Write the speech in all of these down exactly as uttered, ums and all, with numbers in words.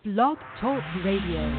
Blog Talk Radio.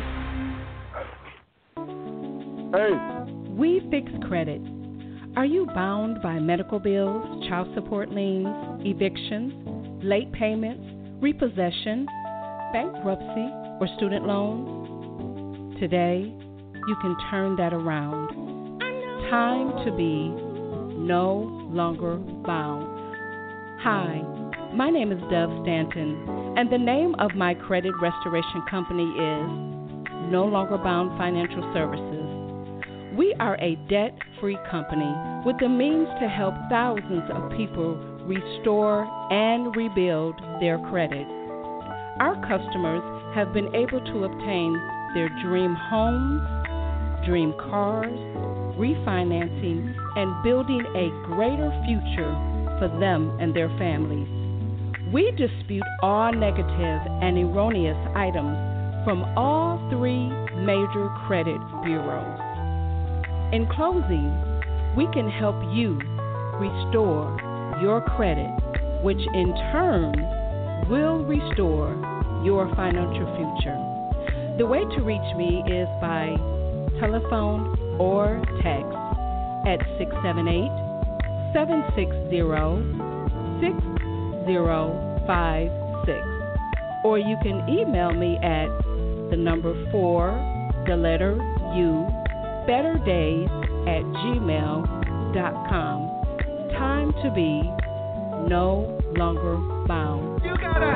Hey. We fix credit. Are you bound by medical bills, child support liens, evictions, late payments, repossession, bankruptcy, or student loans? Today, you can turn that around. Time to be no longer bound. Hi, my name is Dove Stanton, and the name of my credit restoration company is No Longer Bound Financial Services. We are a debt-free company with the means to help thousands of people restore and rebuild their credit. Our customers have been able to obtain their dream homes, dream cars, refinancing, and building a greater future for them and their families. We dispute all negative and erroneous items from all three major credit bureaus. In closing, we can help you restore your credit, which in turn will restore your financial future. The way to reach me is by telephone or text at six seven eight, seven six zero, six zero five six. Or you can email me at the number four, the letter U, better days at gmail dot com. Time to be no longer bound. You gotta.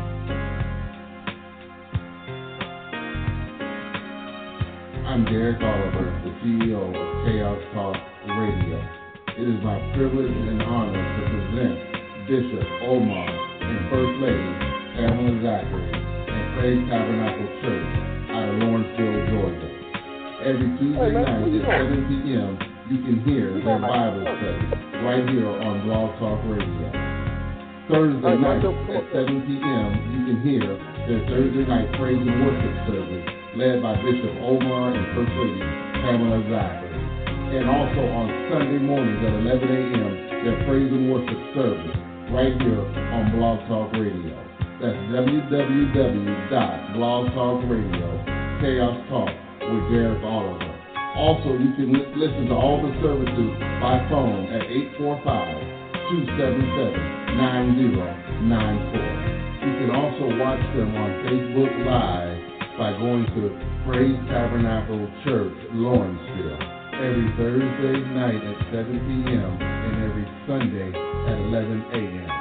I'm Derek Oliver, the C E O of Chaos Talk Radio. It is my privilege and honor to present Bishop Omar and First Lady Pamela Zachary and Praise Tabernacle Church out of Lawrenceville, Georgia. Every Tuesday night at seven p.m., you can hear their Bible study right here on Blog Talk Radio. Thursday night at seven p.m., you can hear their Thursday night praise and worship service led by Bishop Omar and First Lady Pamela Zachary. And also on Sunday mornings at eleven a.m., their praise and worship service right here on Blog Talk Radio. That's w w w dot blog talk radio Chaos Talk with Derek Oliver. Also, you can li- listen to all the services by phone at eight four five, two seven seven, nine zero nine four. You can also watch them on Facebook Live by going to Praise Tabernacle Church, Lawrenceville, every Thursday night at seven p.m. and every Sunday at eleven a.m.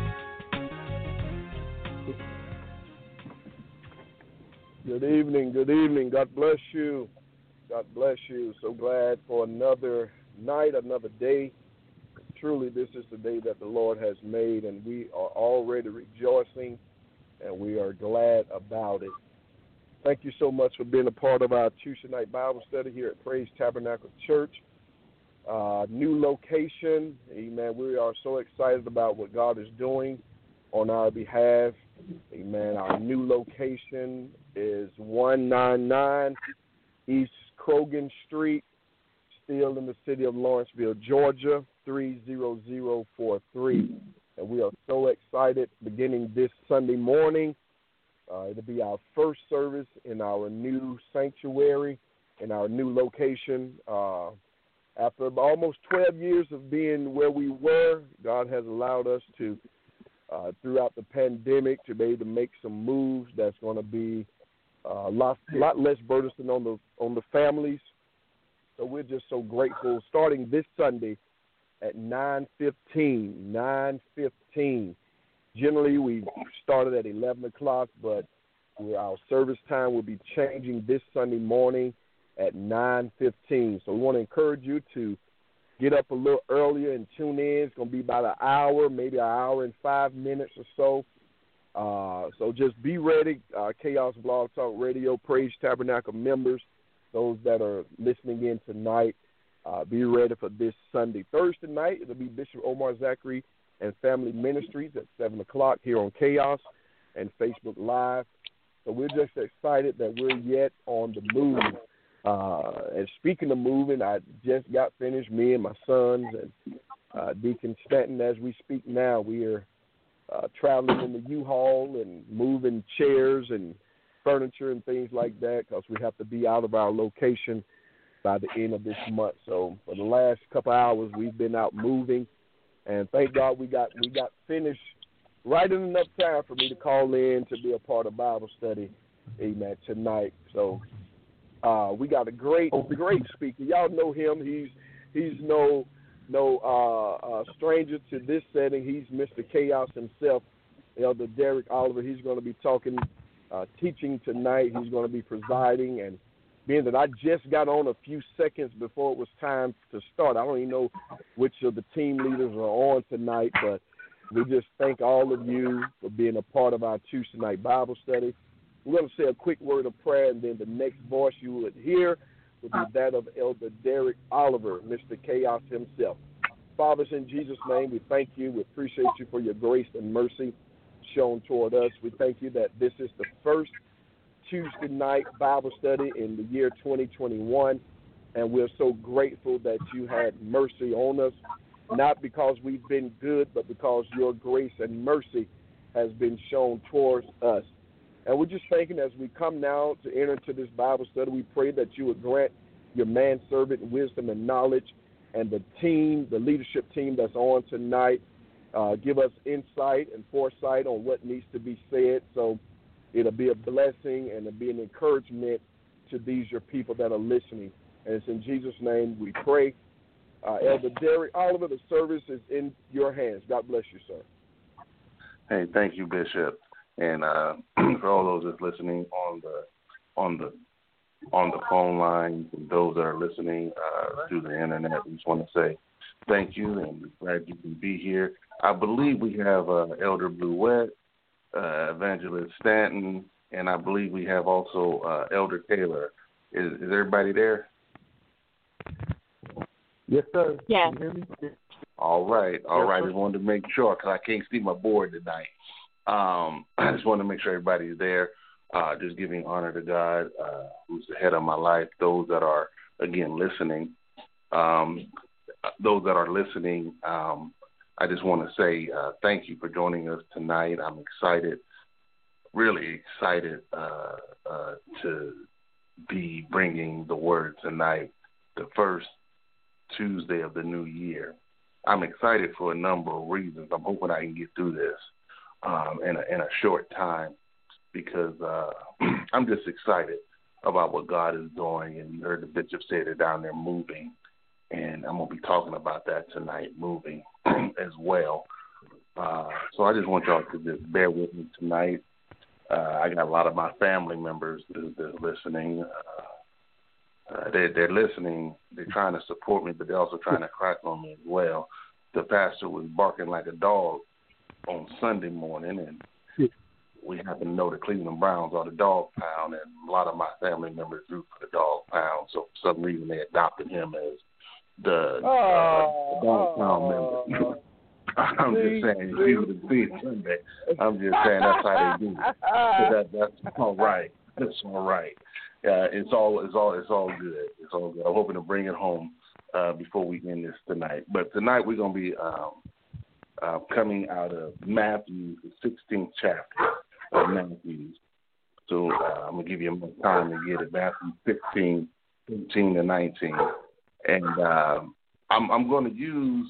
Good evening, good evening. God bless you. God bless you. So glad for another night, another day. Truly, this is the day that the Lord has made, and we are already rejoicing, and we are glad about it. Thank you so much for being a part of our Tuesday night Bible study here at Praise Tabernacle Church. Uh, new location. Amen. We are so excited about what God is doing on our behalf. Amen. Our new location is one ninety-nine East Krogan Street, still in the city of Lawrenceville, Georgia, three zero zero four three. And we are so excited beginning this Sunday morning. Uh, it'll be our first service in our new sanctuary, in our new location. Uh, after almost twelve years of being where we were, God has allowed us to, uh, throughout the pandemic, to be able to make some moves that's going to be a uh, lot, lot less burdensome on the on the families. So we're just so grateful. Starting this Sunday at nine fifteen, nine fifteen. Generally, we started at eleven o'clock, but our service time will be changing this Sunday morning at nine fifteen. So we want to encourage you to get up a little earlier and tune in. It's going to be about an hour, maybe an hour and five minutes or so. Uh, so just be ready, uh, Chaos Blog Talk Radio, Praise Tabernacle members, those that are listening in tonight, uh, be ready for this Sunday. Thursday night, it'll be Bishop Omar Zachary and Family Ministries at seven o'clock here on Chaos and Facebook Live. So we're just excited that we're yet on the move. Uh, and speaking of moving, I just got finished, me and my sons and uh, Deacon Stanton, as we speak now, we are uh, traveling in the U-Haul and moving chairs and furniture and things like that because we have to be out of our location by the end of this month. So for the last couple hours, we've been out moving, and thank God we got we got finished right in enough time for me to call in to be a part of Bible study, amen, tonight. So uh, we got a great, great speaker. Y'all know him. He's he's no no uh, uh, stranger to this setting. He's Mister Chaos himself, Elder Derek Oliver. He's going to be talking, uh, teaching tonight. He's going to be presiding, and being that I just got on a few seconds before it was time to start, I don't even know which of the team leaders are on tonight, but we just thank all of you for being a part of our Tuesday night Bible study. We're going to say a quick word of prayer, and then the next voice you would hear will be that of Elder Derek Oliver, Mister Chaos himself. Fathers, in Jesus' name, we thank you. We appreciate you for your grace and mercy shown toward us. We thank you that this is the first Tuesday night Bible study in the year twenty twenty-one, and we're so grateful that you had mercy on us, not because we've been good, but because your grace and mercy has been shown towards us. And we're just thinking as we come now to enter into this Bible study, we pray that you would grant your manservant wisdom and knowledge, and the team, the leadership team that's on tonight, uh, give us insight and foresight on what needs to be said. So it'll be a blessing and it'll be an encouragement to these your people that are listening. And it's in Jesus' name we pray. Uh, Elder Derek Oliver, the service is in your hands. God bless you, sir. Hey, thank you, Bishop, and uh, for all those that's listening on the on the on the phone line, and those that are listening uh, through the internet, we just want to say thank you and glad you can be here. I believe we have uh, Elder Bluette, uh, Evangelist Stanton, and I believe we have also uh, Elder Taylor. Is, is everybody there? Yes, sir. Yeah. All right, all right. I just wanted to make sure because I can't see my board tonight. Um, I just wanted to make sure everybody's there. Uh, just giving honor to God, uh, who's the head of my life. Those that are again listening, um, those that are listening, um, I just want to say uh, thank you for joining us tonight. I'm excited, really excited uh, uh, to be bringing the word tonight, the first Tuesday of the new year. I'm excited for a number of reasons. I'm hoping I can get through this um, in, a, in a short time because uh, I'm just excited about what God is doing. And you heard the bishop say they're down there moving, and I'm going to be talking about that tonight, moving as well. Uh, so I just want y'all to just bear with me tonight. Uh, I got a lot of my family members that, that are listening. Uh, Uh, they're, they're listening. They're trying to support me, but they're also trying to crack on me as well. The pastor was barking like a dog on Sunday morning, and we happen to know the Cleveland Browns are the dog pound, and a lot of my family members root for the dog pound. So for some reason, they adopted him as the, uh, the dog pound member. I'm just saying, you can see it Sunday. I'm just saying that's how they do it. So that, that's all right. That's all right. Uh, it's all it's all it's all good. It's all good. I'm hoping to bring it home uh, before we end this tonight. But tonight we're gonna be um, uh, coming out of Matthew, the sixteenth chapter of Matthew. So uh, I'm gonna give you enough time to get it. Matthew sixteen, fifteen to nineteen, and um, I'm I'm going to use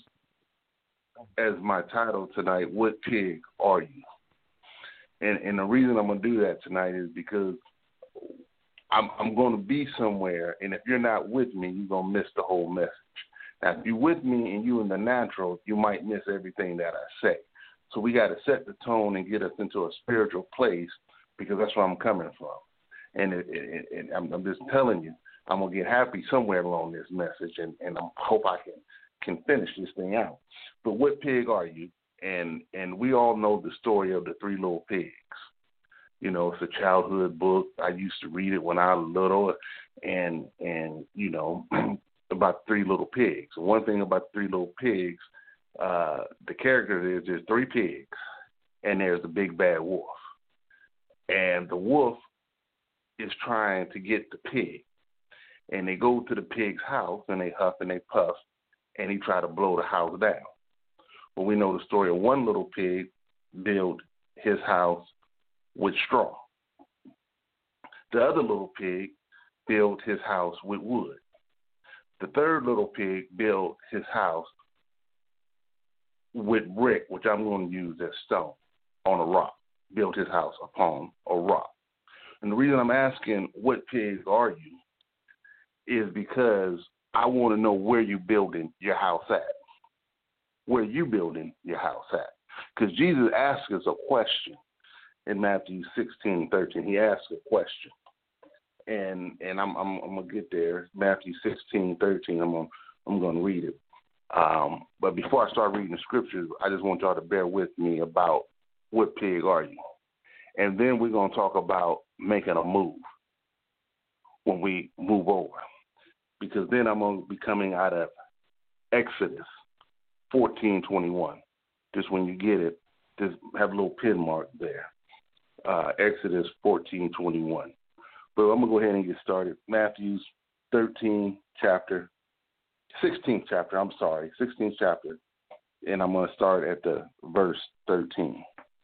as my title tonight, "What Pig Are You?" And and the reason I'm gonna do that tonight is because I'm, I'm going to be somewhere, and if you're not with me, you're going to miss the whole message. Now, if you're with me and you're in the natural, you might miss everything that I say. So we got to set the tone and get us into a spiritual place because that's where I'm coming from. And it, it, it, I'm, I'm just telling you, I'm going to get happy somewhere along this message, and, and I hope I can, can finish this thing out. But what pig are you? And, and we all know the story of the three little pigs. You know, it's a childhood book. I used to read it when I was little, and, and you know, about three little pigs. One thing about three little pigs, uh, the character is there's three pigs, and there's the big bad wolf. And the wolf is trying to get the pig. And they go to the pig's house, and they huff and they puff, and he try to blow the house down. Well, we know the story of one little pig built his house with straw. The other little pig built his house with wood. The third little pig built his house with brick, which I'm going to use as stone, on a rock. Built his house upon a rock. And the reason I'm asking what pigs are you is because I want to know where you're building your house at. Where you building your house at. Because Jesus asked us a question in Matthew sixteen thirteen. He asked a question. And and I'm I'm, I'm going to get there. Matthew sixteen thirteen. I'm going I'm going to read it. Um, but before I start reading the scriptures, I just want y'all to bear with me about what pig are you. And then we're going to talk about making a move when we move over. Because then I'm going to be coming out of Exodus fourteen twenty-one. Just when you get it, just have a little pin mark there. Uh, Exodus fourteen twenty-one. But I'm going to go ahead and get started. Matthew thirteen chapter, sixteenth chapter, I'm sorry, sixteenth chapter. And I'm going to start at the verse thirteen.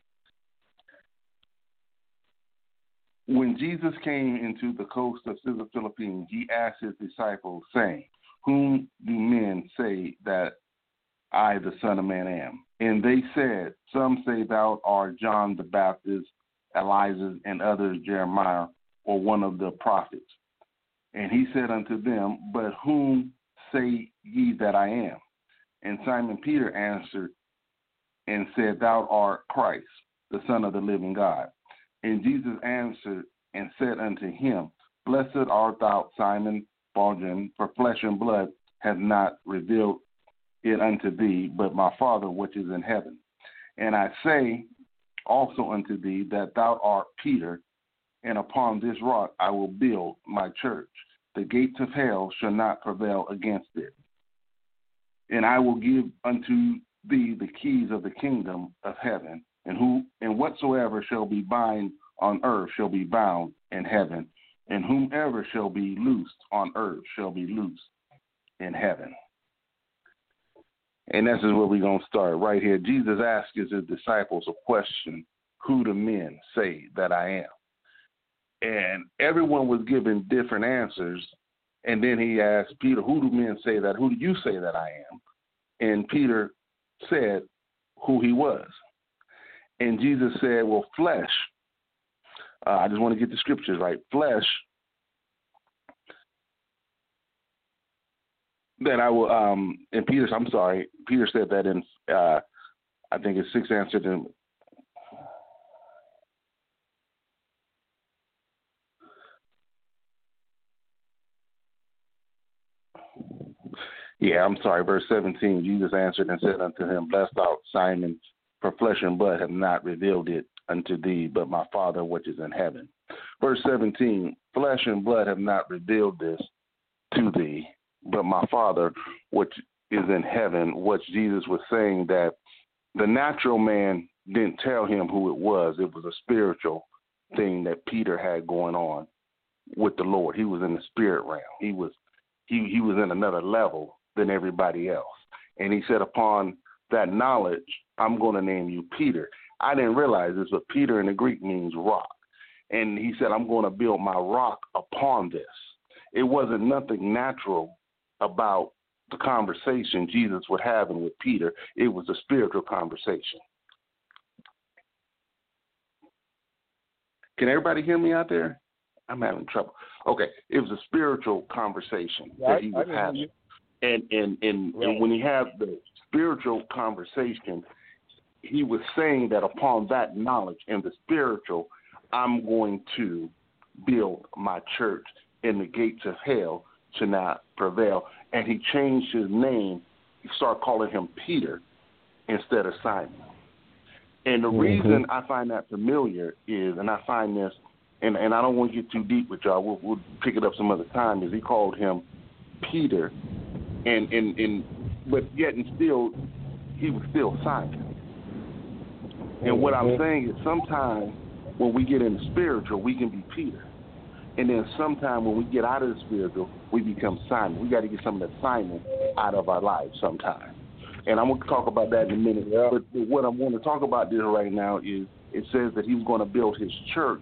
When Jesus came into the coast of the Philippines, he asked his disciples, saying, "Whom do men say that I, the Son of Man, am?" And they said, "Some say thou art John the Baptist, Elijah, and others Jeremiah, or one of the prophets." And he said unto them, "But whom say ye that I am?" And Simon Peter answered and said, "Thou art Christ, the Son of the living God." And Jesus answered and said unto him, "Blessed art thou, Simon Barjona, for flesh and blood hath not revealed it unto thee, but my Father which is in heaven. And I say also unto thee that thou art Peter, and upon this rock I will build my church. The gates of hell shall not prevail against it. And I will give unto thee the keys of the kingdom of heaven, and who and whatsoever shall be bound on earth shall be bound in heaven, and whomever shall be loosed on earth shall be loosed in heaven." And this is where we're going to start right here. Jesus asked his disciples a question, "Who do men say that I am?" And everyone was given different answers. And then he asked Peter, "Who do men say that? Who do you say that I am?" And Peter said who he was. And Jesus said, well, flesh, uh, I just want to get the scriptures right. Flesh, that I will, um, and Peter, I'm sorry, Peter said that in, uh, I think it's six answered in, yeah, I'm sorry, verse seventeen, Jesus answered and said unto him, "Blessed art Simon, for flesh and blood have not revealed it unto thee, but my Father which is in heaven." Verse seventeen, flesh and blood have not revealed this to thee, but my Father which is in heaven. What Jesus was saying, that the natural man didn't tell him who it was. It was a spiritual thing that Peter had going on with the Lord. He was in the spirit realm. He was he he was in another level than everybody else. And he said, upon that knowledge, I'm going to name you Peter. I didn't realize this, but Peter in the Greek means rock. And he said, I'm going to build my rock upon this. It wasn't nothing natural about the conversation Jesus was having with Peter. It was a spiritual conversation. Can everybody hear me out there? I'm having trouble. Okay, it was a spiritual conversation yeah, that he was having. And and, and, right. and when he had the spiritual conversation, he was saying that upon that knowledge and the spiritual, I'm going to build my church, and the gates of hell shall not prevail. And he changed his name. He started calling him Peter instead of Simon. And the mm-hmm. reason I find that familiar is, and I find this, and, and I don't want to get too deep with y'all, we'll, we'll pick it up some other time, is he called him Peter, and, and, and but yet and still, he was still Simon. And what I'm saying is sometimes when we get in the spiritual, we can be Peter. And then sometime when we get out of the spiritual, we become Simon. We got to get some of that Simon out of our lives sometime. And I'm going to talk about that in a minute. Yeah. But what I want to talk about this right now is it says that he's going to build his church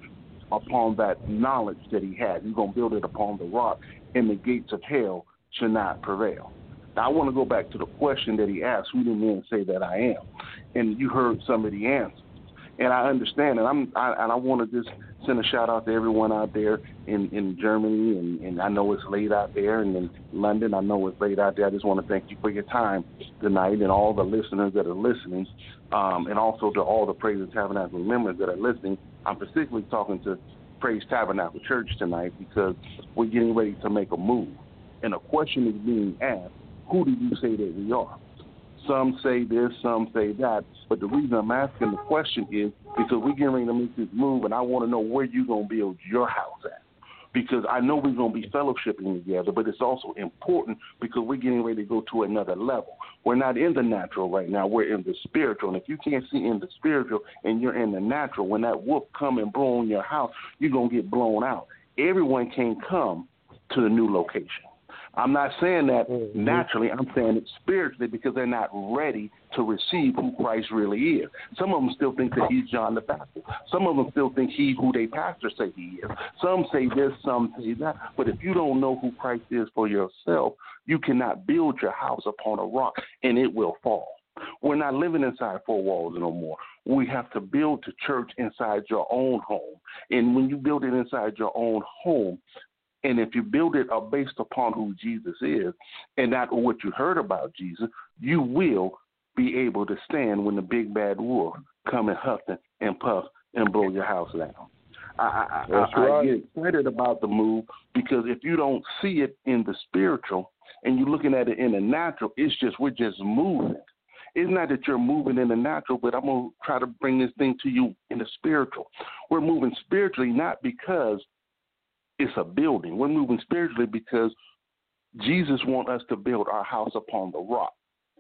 upon that knowledge that he has. He's going to build it upon the rock, and the gates of hell shall not prevail. Now, I want to go back to the question that he asked, who do men say that I am? And you heard some of the answers. And I understand, and I'm I, and I want to just send a shout out to everyone out there in, in Germany, and, and I know it's late out there, and in London, I know it's late out there. I just want to thank you for your time tonight, and all the listeners that are listening, um, and also to all the Praise Tabernacle members that are listening. I'm particularly talking to Praise Tabernacle Church tonight because we're getting ready to make a move, and a question is being asked: who do you say that we are? Some say this, some say that. But the reason I'm asking the question is because we're getting ready to make this move, and I want to know where you're going to build your house at. Because I know we're going to be fellowshipping together, but it's also important because we're getting ready to go to another level. We're not in the natural right now. We're in the spiritual. And if you can't see in the spiritual and you're in the natural, when that wolf come and blow on your house, you're going to get blown out. Everyone can't come to the new location. I'm not saying that mm-hmm. naturally. I'm saying it spiritually because they're not ready to receive who Christ really is. Some of them still think that he's John the Baptist. Some of them still think he who they pastor say he is. Some say this, some say that. But if you don't know who Christ is for yourself, you cannot build your house upon a rock, and it will fall. We're not living inside four walls no more. We have to build the church inside your own home. And when you build it inside your own home, and if you build it uh, based upon who Jesus is and not what you heard about Jesus, you will be able to stand when the big bad wolf come and huff and puff and blow your house down. I, I, I, right. I get excited about the move because if you don't see it in the spiritual and you're looking at it in the natural, it's just we're just moving. It's not that you're moving in the natural, but I'm going to try to bring this thing to you in the spiritual. We're moving spiritually not because it's a building. We're moving spiritually because Jesus wants us to build our house upon the rock.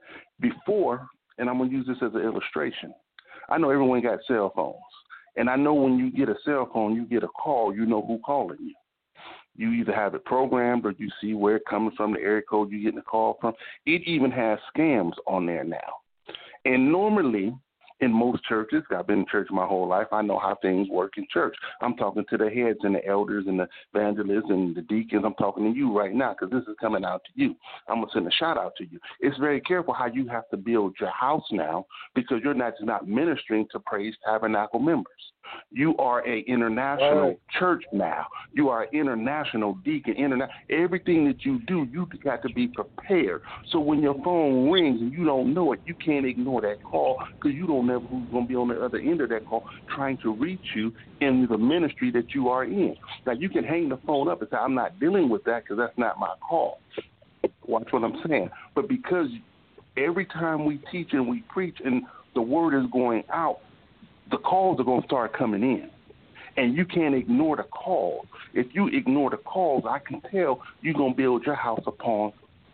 Before, and I'm going to use this as an illustration, I know everyone got cell phones. And I know when you get a cell phone, you get a call, you know who calling you. You either have it programmed or you see where it comes from, the area code you're getting the call from. It even has scams on there now. And normally, in most churches, I've been in church my whole life, I know how things work in church. I'm talking to the heads and the elders and the evangelists and the deacons. I'm talking to you right now because this is coming out to you. I'm going to send a shout out to you. It's very careful how you have to build your house now because you're not just not ministering to Praise Tabernacle members. You are an international right. church now. You are an international deacon. Interna- Everything that you do, you got to be prepared. So when your phone rings and you don't know it, you can't ignore that call because you don't know who's going to be on the other end of that call trying to reach you in the ministry that you are in. Now, you can hang the phone up and say, I'm not dealing with that because that's not my call. Watch what I'm saying. But because every time we teach and we preach and the word is going out, the calls are going to start coming in, and you can't ignore the calls. If you ignore the calls, I can tell you're going to build your house upon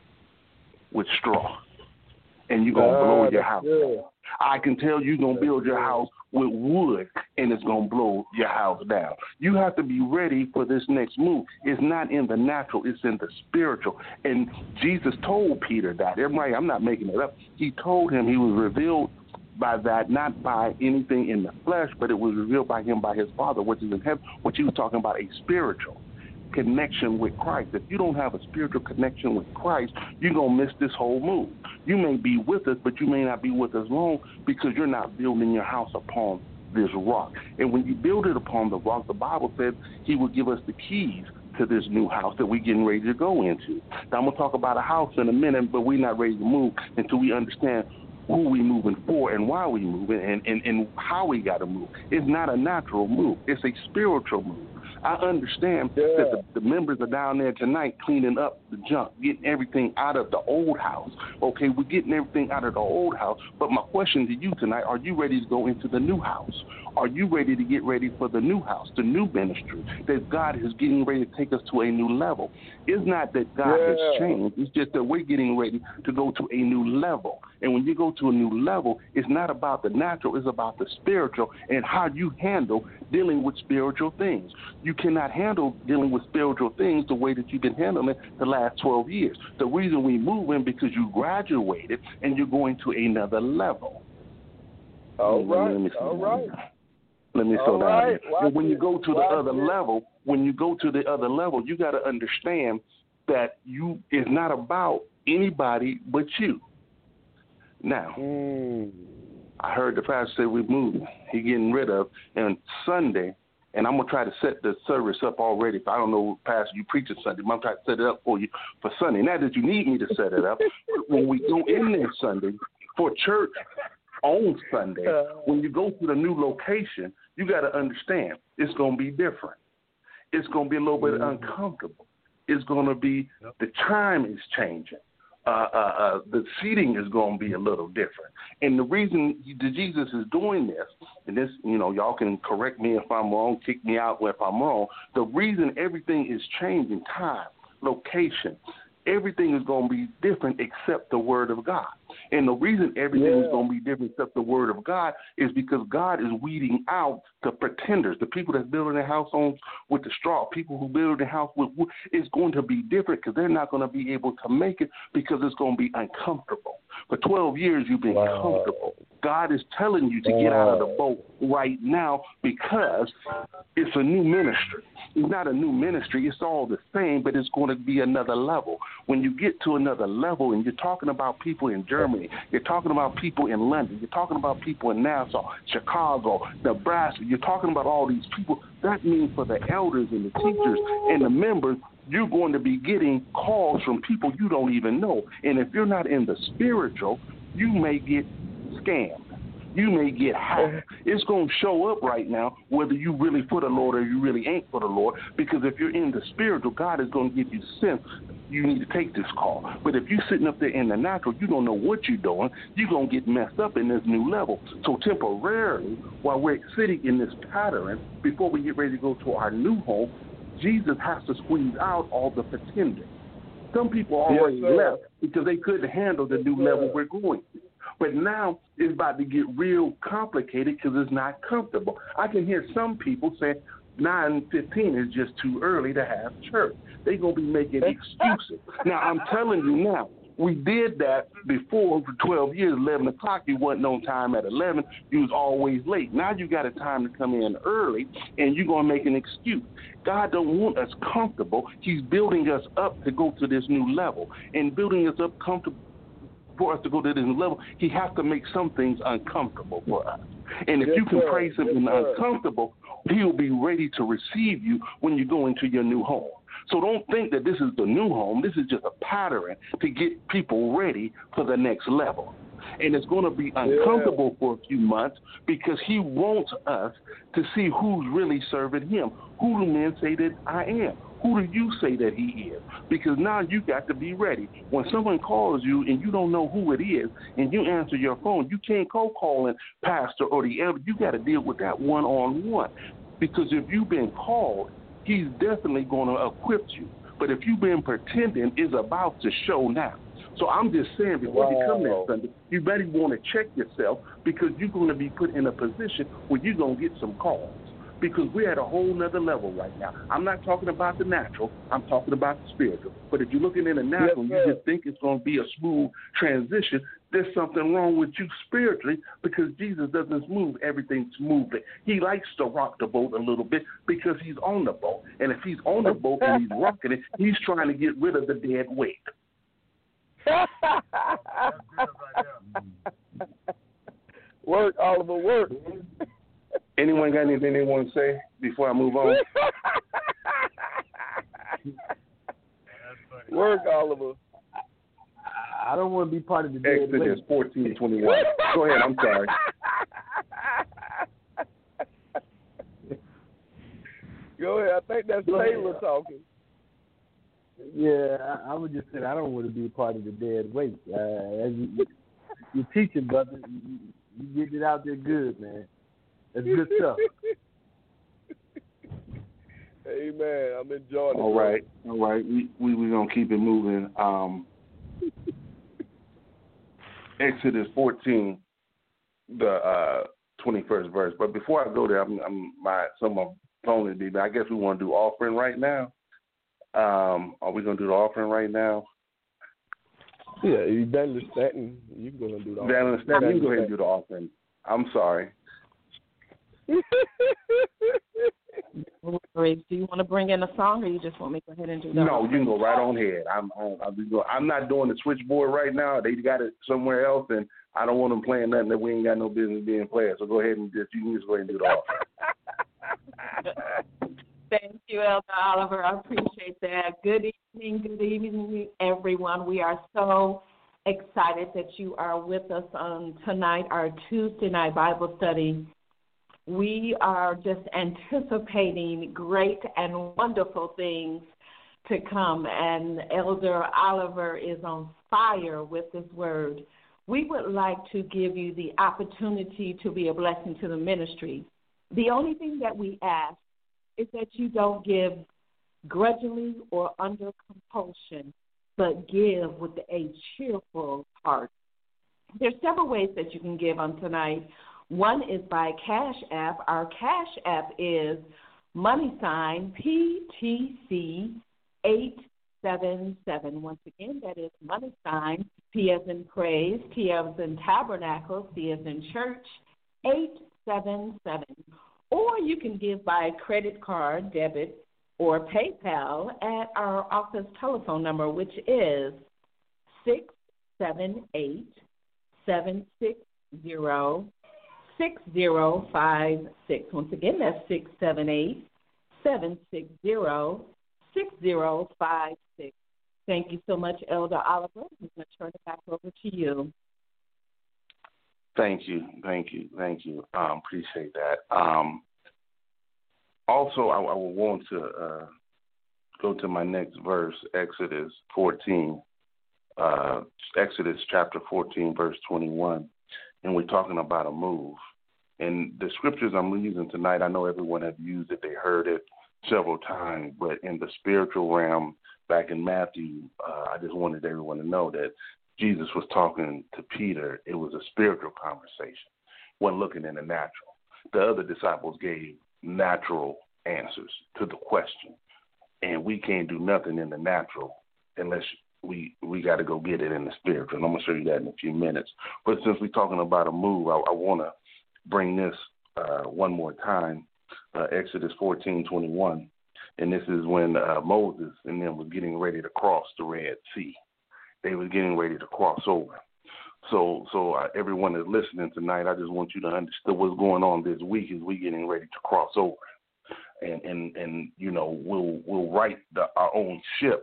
with straw, and you're going to uh, blow your house down. I can tell you're going to build your house with wood, and it's going to blow your house down. You have to be ready for this next move. It's not in the natural. It's in the spiritual. And Jesus told Peter that. Everybody, I'm not making it up. He told him he was revealed by that, not by anything in the flesh, but it was revealed by him by his Father, which is in heaven, which he was talking about a spiritual connection with Christ. If you don't have a spiritual connection with Christ, you're going to miss this whole move. You may be with us, but you may not be with us long because you're not building your house upon this rock. And when you build it upon the rock, the Bible says he will give us the keys to this new house that we're getting ready to go into. Now, I'm going to talk about a house in a minute, but we're not ready to move until we understand who we moving for and why we moving and, and, and how we got to move. It's not a natural move. It's a spiritual move. I understand yeah. that the, the members are down there tonight cleaning up the junk, getting everything out of the old house. Okay, we're getting everything out of the old house, but my question to you tonight, are you ready to go into the new house? Are you ready to get ready for the new house, the new ministry, that God is getting ready to take us to a new level? It's not that God yeah. has changed. It's just that we're getting ready to go to a new level. And when you go to a new level, it's not about the natural. It's about the spiritual and how you handle dealing with spiritual things. You cannot handle dealing with spiritual things the way that you've been handling it the last twelve years. The reason we move in because you graduated and you're going to another level. All right. All right. Let me slow down. Right. But when you go to the Watch other it. level, when you go to the other level, you got to understand that you it's not about anybody but you. Now, mm. I heard the pastor say we're moving. He getting rid of, and Sunday, and I'm going to try to set the service up already. If I don't know, Pastor, you preach it Sunday, I'm going to try to set it up for you for Sunday. Not that you need me to set it up. When we go in there Sunday for church on Sunday, when you go to the new location, you got to understand it's going to be different. It's going to be a little bit mm. uncomfortable. It's going to be, the time is changing. Uh, uh, uh, the seating is going to be a little different. And the reason that Jesus is doing this, and this, you know, y'all can correct me if I'm wrong, kick me out if I'm wrong. The reason everything is changing, time, location, everything is going to be different except the Word of God. And the reason everything yeah. is going to be different except the Word of God is because God is weeding out the pretenders, the people that's building their house on with the straw, people who build their house with wood. It's going to be different because they're not going to be able to make it because it's going to be uncomfortable. For twelve years, you've been wow. comfortable. God is telling you to wow. get out of the boat right now because it's a new ministry. It's not a new ministry. It's all the same, but it's going to be another level. When you get to another level and you're talking about people in Germany, you're talking about people in London, you're talking about people in Nassau, Chicago, Nebraska, you're talking about all these people, that means for the elders and the teachers and the members, you're going to be getting calls from people you don't even know. And if you're not in the spiritual, you may get scammed. You may get hacked. It's going to show up right now whether you really for the Lord or you really ain't for the Lord, because if you're in the spiritual, God is going to give you sense. You need to take this call. But if you're sitting up there in the natural, you don't know what you're doing, you're going to get messed up in this new level. So temporarily, while we're sitting in this pattern, before we get ready to go to our new home, Jesus has to squeeze out all the pretenders. Some people already yes, left because they couldn't handle the new yes, level we're going to. But now it's about to get real complicated because it's not comfortable. I can hear some people say nine fifteen is just too early to have church. They're going to be making excuses. Now, I'm telling you now, we did that before for twelve years, eleven o'clock. You wasn't on time at eleven. You was always late. Now you got a time to come in early, and you're going to make an excuse. God don't want us comfortable. He's building us up to go to this new level. And building us up comfortable for us to go to this new level, he has to make some things uncomfortable for us. And if yes, you can sir. praise him yes, in the uncomfortable, he'll be ready to receive you when you go into your new home. So don't think that this is the new home. This is just a pattern to get people ready for the next level. And it's going to be uncomfortable yeah. for a few months because he wants us to see who's really serving him. Who do men say that I am? Who do you say that he is? Because now you got to be ready. When someone calls you and you don't know who it is and you answer your phone, you can't go calling pastor or the elder. You got to deal with that one-on-one. Because if you've been called, he's definitely going to equip you. But if you've been pretending, it's about to show now. So I'm just saying, before wow. you come next Sunday, you better want to check yourself because you're going to be put in a position where you're going to get some calls. Because we're at a whole nother level right now. I'm not talking about the natural. I'm talking about the spiritual. But if you're looking in the natural, yes, you just think it's going to be a smooth transition, there's something wrong with you spiritually because Jesus doesn't smooth everything smoothly. He likes to rock the boat a little bit because he's on the boat. And if he's on the boat and he's rocking it, he's trying to get rid of the dead weight. Work, Oliver, work. Anyone got anything they want to say before I move on? Work, Oliver. I don't want to be part of the dead weight. Exodus fourteen twenty-one. Go ahead, I'm sorry. Go ahead. I think that's Taylor talking. Yeah, I, I would just say I don't want to be a part of the dead weight. Uh, as you, you're teaching, brother, you, you getting it out there good, man. That's good stuff. Amen. I'm enjoying it. All right, all right. We we we're gonna keep it moving. Um, Exodus fourteen, the uh, twenty-first verse. But before I go there, I'm, I'm my some of my phone is deep. I guess we want to do offering right now. Um, are we gonna do the offering right now? Yeah, Evangelist Stanton, you can go ahead and do the offering. Evangelist Stanton, you can go ahead and do the offering. I'm sorry. No worries. Do you want to bring in a song, or you just want me to go ahead and do that? No, you can go right on ahead. I'm I'm, I'm, I'm not doing the switchboard right now. They got it somewhere else, and I don't want them playing nothing that we ain't got no business being played. So go ahead and just you can just go ahead and do the offering. Thank you, Elder Oliver. I appreciate that. Good evening, good evening, everyone. We are so excited that you are with us on tonight, our Tuesday night Bible study. We are just anticipating great and wonderful things to come, and Elder Oliver is on fire with this word. We would like to give you the opportunity to be a blessing to the ministry. The only thing that we ask is that you don't give grudgingly or under compulsion, but give with a cheerful heart. There's several ways that you can give on tonight. One is by Cash App. Our Cash App is money sign P T C eight seven seven. Once again, that is money sign P as in praise, T as in tabernacle, C as in church, eight seven seven. Or you can give by credit card, debit, or PayPal at our office telephone number, which is six seven eight, seven six zero, six zero five six. Once again, that's six seven eight, seven six zero, six zero five six. Thank you so much, Elder Oliver. I'm going to turn it back over to you. Thank you, thank you, thank you. Um, appreciate that. Um, also, I, I will want to uh, go to my next verse, Exodus fourteen, uh, Exodus chapter fourteen, verse twenty-one, and we're talking about a move. And the scriptures I'm using tonight, I know everyone has used it, they heard it several times, but in the spiritual realm, back in Matthew, uh, I just wanted everyone to know that Jesus was talking to Peter. It was a spiritual conversation, wasn't looking in the natural. The other disciples gave natural answers to the question, and we can't do nothing in the natural unless we we got to go get it in the spiritual. And I'm going to show you that in a few minutes. But since we're talking about a move, I, I want to bring this uh, one more time, uh, Exodus fourteen twenty-one, and this is when uh, Moses and them were getting ready to cross the Red Sea. They were getting ready to cross over. So so uh, everyone that's listening tonight, I just want you to understand what's going on this week is we getting ready to cross over. And, and, and you know, we'll we'll right the, our own ship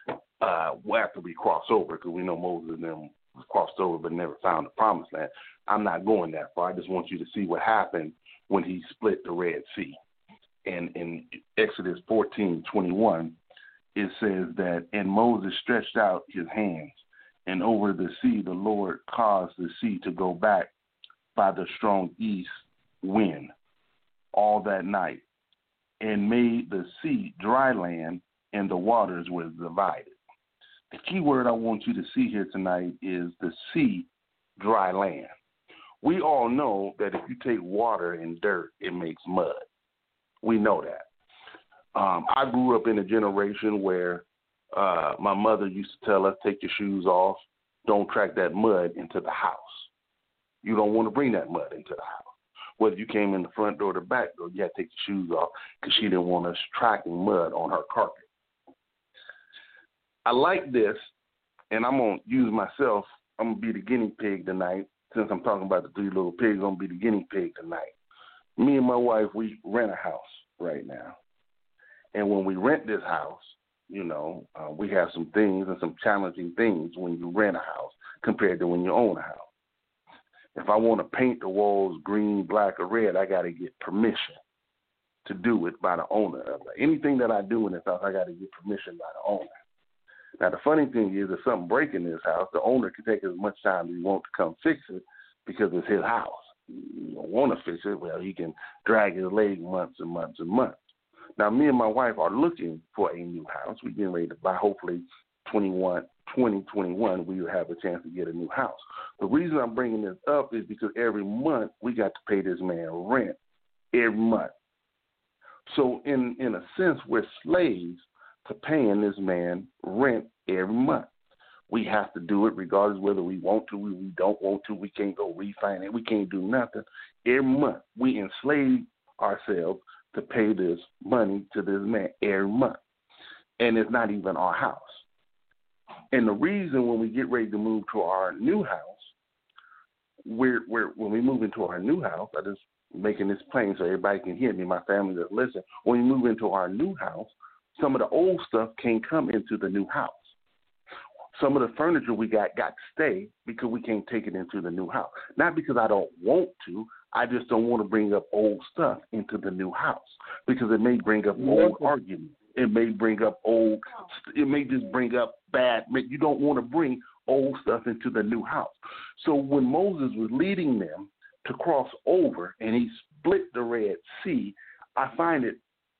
uh, after we cross over, because we know Moses and them crossed over but never found the promised land. I'm not going that far. I just want you to see what happened when he split the Red Sea. And in Exodus fourteen twenty-one, it says that, and Moses stretched out his hands, and over the sea the Lord caused the sea to go back by the strong east wind all that night, and made the sea dry land, and the waters were divided. The key word I want you to see here tonight is the sea, dry land. We all know that if you take water and dirt, it makes mud. We know that. Um, I grew up in a generation where uh, my mother used to tell us, take your shoes off, don't track that mud into the house. You don't want to bring that mud into the house. Whether you came in the front door or the back door, you had to take your shoes off because she didn't want us tracking mud on her carpet. I like this, and I'm going to use myself. I'm going to be the guinea pig tonight. Since I'm talking about the three little pigs, I'm going to be the guinea pig tonight. Me and my wife, we rent a house right now. And when we rent this house, you know, uh, we have some things and some challenging things when you rent a house compared to when you own a house. If I want to paint the walls green, black, or red, I got to get permission to do it by the owner of it. Anything that I do in this house, I got to get permission by the owner. Now, the funny thing is, if something breaks in this house, the owner can take as much time as he wants to come fix it because it's his house. You don't want to fix it, well, he can drag his leg months and months and months. Now, me and my wife are looking for a new house. We're getting ready to buy, hopefully, twenty-one, twenty twenty-one, we will have a chance to get a new house. The reason I'm bringing this up is because every month we got to pay this man rent every month. So in, in a sense, we're slaves to paying this man rent every month. We have to do it regardless whether we want to, we don't want to. We can't go refinance. We can't do nothing. Every month we enslave ourselves to pay this money to this man every month. And it's not even our house. And the reason when we get ready to move to our new house, we're, we're when we move into our new house, I just making this plain so everybody can hear me, my family that listen. When we move into our new house, some of the old stuff can't come into the new house. Some of the furniture we got got to stay because we can't take it into the new house. Not because I don't want to. I just don't want to bring up old stuff into the new house because it may bring up old arguments. It may bring up old, it may just bring up bad. You don't want to bring old stuff into the new house. So when Moses was leading them to cross over and he split the Red Sea, I find it,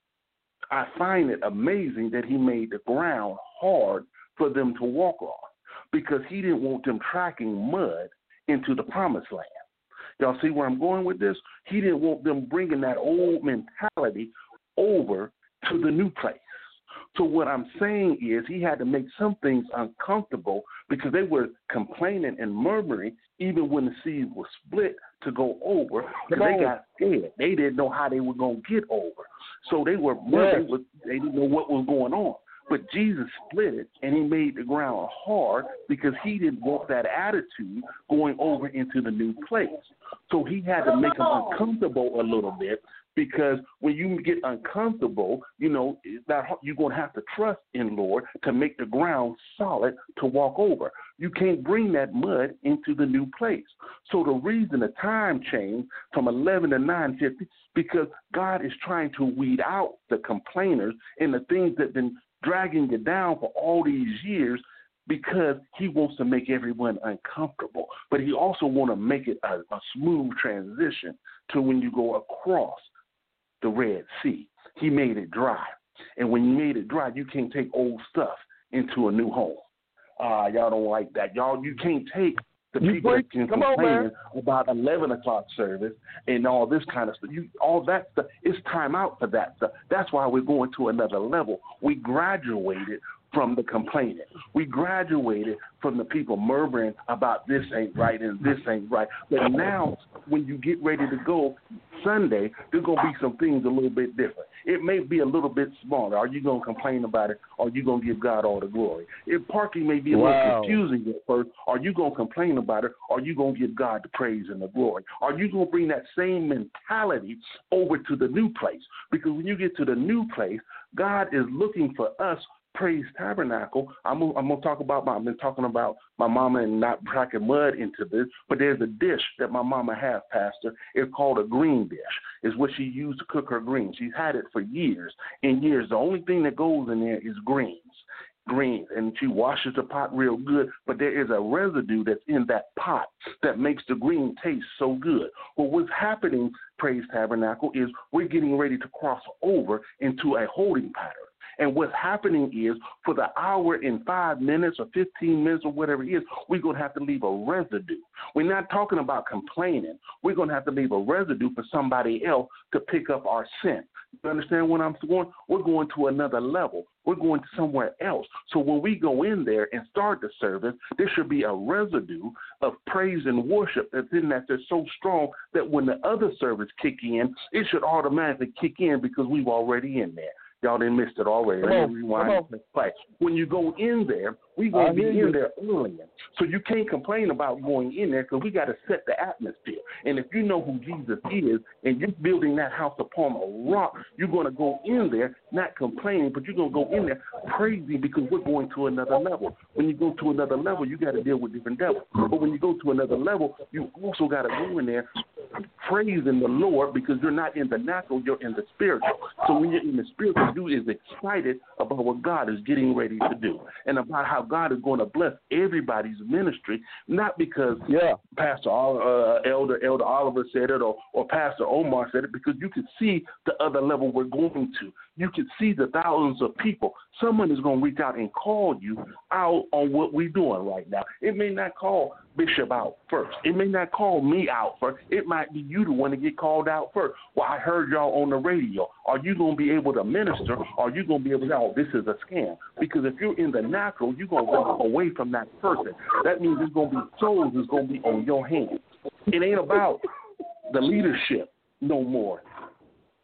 I find it amazing that he made the ground hard for them to walk on because he didn't want them tracking mud into the promised land. Y'all see where I'm going with this? He didn't want them bringing that old mentality over to the new place. So what I'm saying is he had to make some things uncomfortable because they were complaining and murmuring even when the sea was split to go over because they got scared. They didn't know how they were going to get over. So they were, yes. they, were they didn't know what was going on. But Jesus split it, and he made the ground hard because he didn't want that attitude going over into the new place. So he had to make them uncomfortable a little bit because when you get uncomfortable, you know, that you're going to have to trust in Lord to make the ground solid to walk over. You can't bring that mud into the new place. So the reason the time changed from eleven to nine fifty because God is trying to weed out the complainers and the things that have been dragging you down for all these years because he wants to make everyone uncomfortable. But he also want to make it a, a smooth transition to when you go across the Red Sea. He made it dry. And when you made it dry, you can't take old stuff into a new home. Uh, y'all don't like that. Y'all, you can't take the you people that can complain about eleven o'clock service and all this kind of stuff. You, all that stuff, it's time out for that stuff. That's why we're going to another level. We graduated from the complaining. We graduated from the people murmuring about this ain't right and this ain't right. But now when you get ready to go Sunday, there's going to be some things a little bit different. It may be a little bit smaller. Are you going to complain about it or are you going to give God all the glory? If parking may be a wow. little confusing at first, are you going to complain about it or are you going to give God the praise and the glory? Are you going to bring that same mentality over to the new place? Because when you get to the new place, God is looking for us. Praise Tabernacle. I'm, I'm going to talk about my, I've been talking about my mama and not tracking mud into this, but there's a dish that my mama has, Pastor. It's called a green dish. It's what she used to cook her greens. She's had it for years and years. The only thing that goes in there is greens. Greens, and she washes the pot real good, but there is a residue that's in that pot that makes the green taste so good. Well, what's happening, Praise Tabernacle, is we're getting ready to cross over into a holding pattern. And what's happening is for the hour and five minutes or fifteen minutes or whatever it is, we're going to have to leave a residue. We're not talking about complaining. We're going to have to leave a residue for somebody else to pick up our scent. You understand what I'm going? We're going to another level. We're going to somewhere else. So when we go in there and start the service, there should be a residue of praise and worship that's in that that's so strong that when the other service kick in, it should automatically kick in because we've already in there. Y'all didn't miss it already. Let me rewind and play. When you go in there, we going to be in there earlier. So you can't complain about going in there because we got to set the atmosphere. And if you know who Jesus is and you're building that house upon a rock, you're going to go in there not complaining, but you're going to go in there praising because we're going to another level. When you go to another level, you got to deal with different devils. But when you go to another level, you also got to go in there praising the Lord because you're not in the natural, you're in the spiritual. So when you're in the spiritual, you is excited about what God is getting ready to do and about how God is going to bless everybody's ministry, not because yeah. Pastor uh, Elder Elder Oliver said it or, or Pastor Omar said it, because you can see the other level we're going to. You can see the thousands of people. Someone is going to reach out and call you out on what we're doing right now. It may not call Bishop out first. It may not call me out first. It might be you the one to get called out first. Well, I heard y'all on the radio. Are you going to be able to minister? Or are you going to be able to say, oh, this is a scam? Because if you're in the natural, you're going to walk away from that person. That means there's going to be souls that's going to be on your hands. It ain't about the leadership no more.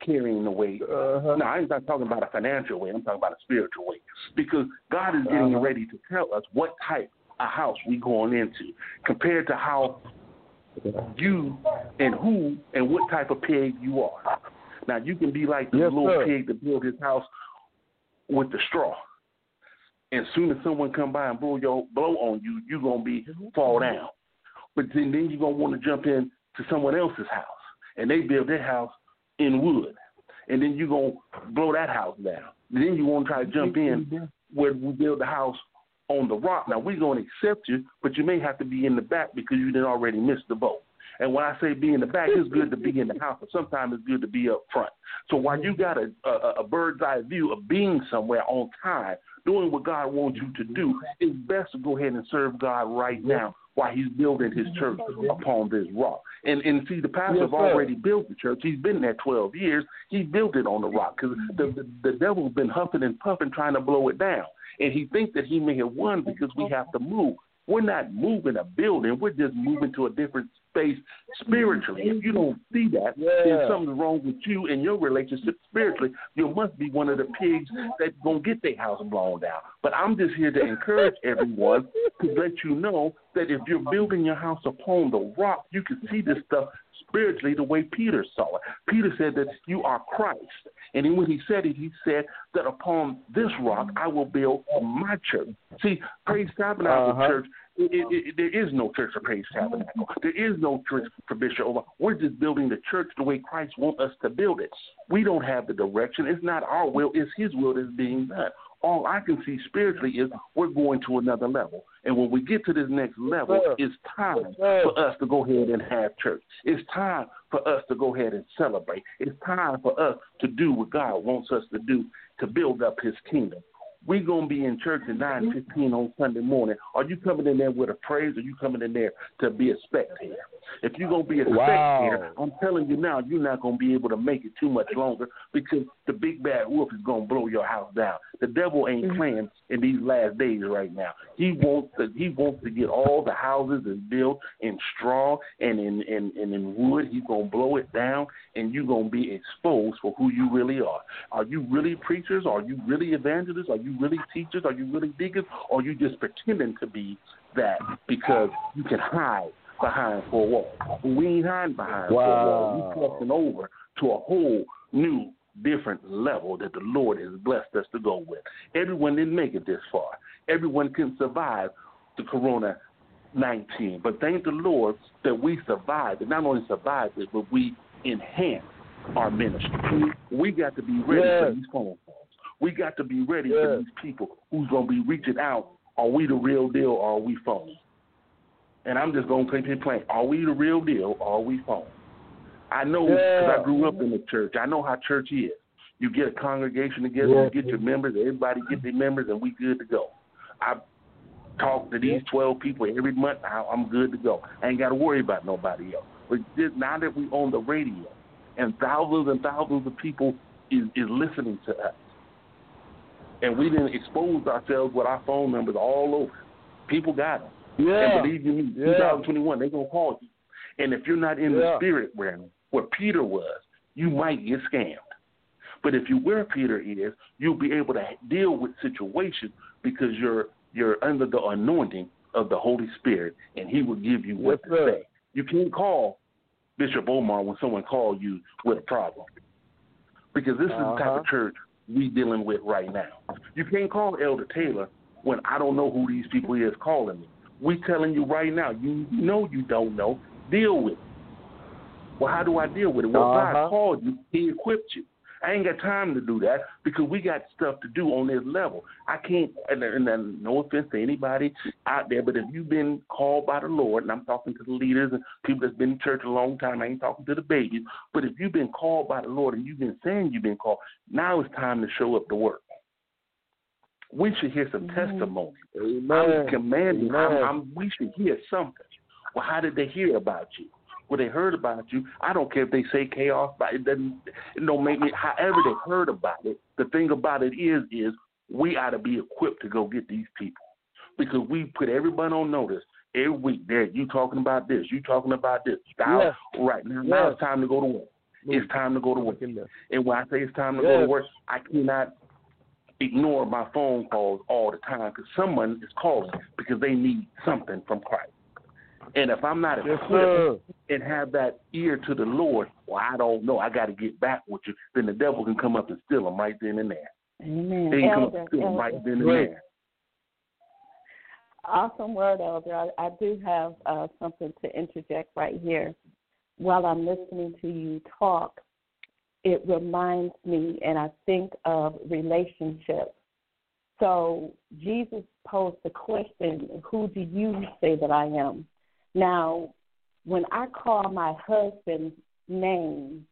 carrying the weight. Uh-huh. No, I'm not talking about a financial weight. I'm talking about a spiritual weight. Because God is getting uh-huh. ready to tell us what type of house we going into compared to how you and who and what type of pig you are. Now, you can be like the yes, little sir. pig that built his house with the straw. And soon as someone come by and blow your blow on you, you're going to be fall down. But then, then you're going to want to jump in to someone else's house. And they build their house in wood. And then you're going to blow that house down. And then you want to try to jump in where we build the house on the rock. Now, we're going to accept you, but you may have to be in the back because you didn't already miss the boat. And when I say be in the back, it's good to be in the house, but sometimes it's good to be up front. So while you got a, a, a bird's eye view of being somewhere on time, doing what God wants you to do, it's best to go ahead and serve God right now while he's building his church upon this rock. And and see, the pastor yes, has already built the church. He's been there twelve years. He built it on the rock because the, the, the devil's been huffing and puffing trying to blow it down. And he thinks that he may have won because we have to move. We're not moving a building. We're just moving to a different space spiritually. If you don't see that, yeah. then something's wrong with you and your relationship spiritually. You must be one of the pigs that's going to get their house blown down. But I'm just here to encourage everyone to let you know that if you're building your house upon the rock, you can see this stuff spiritually the way Peter saw it. Peter said that you are Christ. And then when he said it, he said that upon this rock I will build my church. See, Praise Tabernacle uh-huh. Church, it, it, it, there is no church for Praise Tabernacle. There is no church for Bishop Omar. We're just building the church the way Christ wants us to build it. We don't have the direction. It's not our will. It's his will that's being done. All I can see spiritually is we're going to another level. And when we get to this next level, Sir. it's time Sir. for us to go ahead and have church. It's time for us to go ahead and celebrate. It's time for us to do what God wants us to do to build up his kingdom. We're going to be in church at nine fifteen on Sunday morning. Are you coming in there with a praise or are you coming in there to be a spectator? If you're going to be a wow. spectator, I'm telling you now, you're not going to be able to make it too much longer because the big bad wolf is going to blow your house down. The devil ain't playing in these last days right now. He wants to, he wants to get all the houses and built in straw and in, in, and in wood. He's going to blow it down, and you're going to be exposed for who you really are. Are you really preachers? Are you really evangelists? Are you really teachers? Are you really deacons? Or are you just pretending to be that because you can hide behind four walls? We ain't hiding behind wow. four walls. We're crossing over to a whole new, different level that the Lord has blessed us to go with. Everyone didn't make it this far. Everyone can survive the corona nineteen. But thank the Lord that we survived. And not only survived it, but we enhanced our ministry. We got to be ready yes. for these phone calls. We got to be ready yes. for these people who's going to be reaching out. Are we the real deal or are we phony? And I'm just going to keep it plain. Are we the real deal or are we phony? I know because yeah. I grew up in the church. I know how church is. You get a congregation together, yeah. you get your members, everybody get their members, and we good to go. I talk to these twelve people every month. I'm good to go. I ain't got to worry about nobody else. But just now that we on the radio and thousands and thousands of people is, is listening to us, and we didn't expose ourselves with our phone numbers all over. People got them. Yeah. And believe you me, yeah. twenty twenty-one, they're going to call you. And if you're not in yeah. the spirit realm where Peter was, you might get scammed. But if you're where Peter is, you'll be able to deal with situations because you're you're under the anointing of the Holy Spirit, and he will give you what yes, to sir. say. You can't call Bishop Omar when someone calls you with a problem because this uh-huh. is the type of church we dealing with right now. You can't call Elder Taylor when I don't know who these people is calling me. We telling you right now, you know you don't know, deal with it. Well, how do I deal with it? Well, uh-huh. God called you, he equipped you. I ain't got time to do that because we got stuff to do on this level. I can't, and, and, and no offense to anybody out there, but if you've been called by the Lord, and I'm talking to the leaders and people that's been in church a long time, I ain't talking to the babies, but if you've been called by the Lord and you've been saying you've been called, now it's time to show up to work. We should hear some Amen. testimony. Amen. I'm commanding, Amen. I'm, I'm, we should hear something. Well, how did they hear about you? Well, they heard about you. I don't care if they say chaos, but it doesn't, it don't make me, however they heard about it, the thing about it is, is we ought to be equipped to go get these people because we put everybody on notice every week. There, you talking about this, you talking about this. Now, yes. right now, yes. now it's time to go to work. It's time to go to work. And when I say it's time to yes. go to work, I cannot ignore my phone calls all the time because someone is calling because they need something from Christ. And if I'm not equipped yes, and have that ear to the Lord, well, I don't know. I got to get back with you. Then the devil can come up and steal them right then and there. Amen. He can Elder, come up and steal them right then and Right. there. Awesome word, Elder. I, I do have uh, something to interject right here. While I'm listening to you talk, it reminds me, and I think of relationships. So Jesus posed the question, who do you say that I am? Now, when I call my husband's name,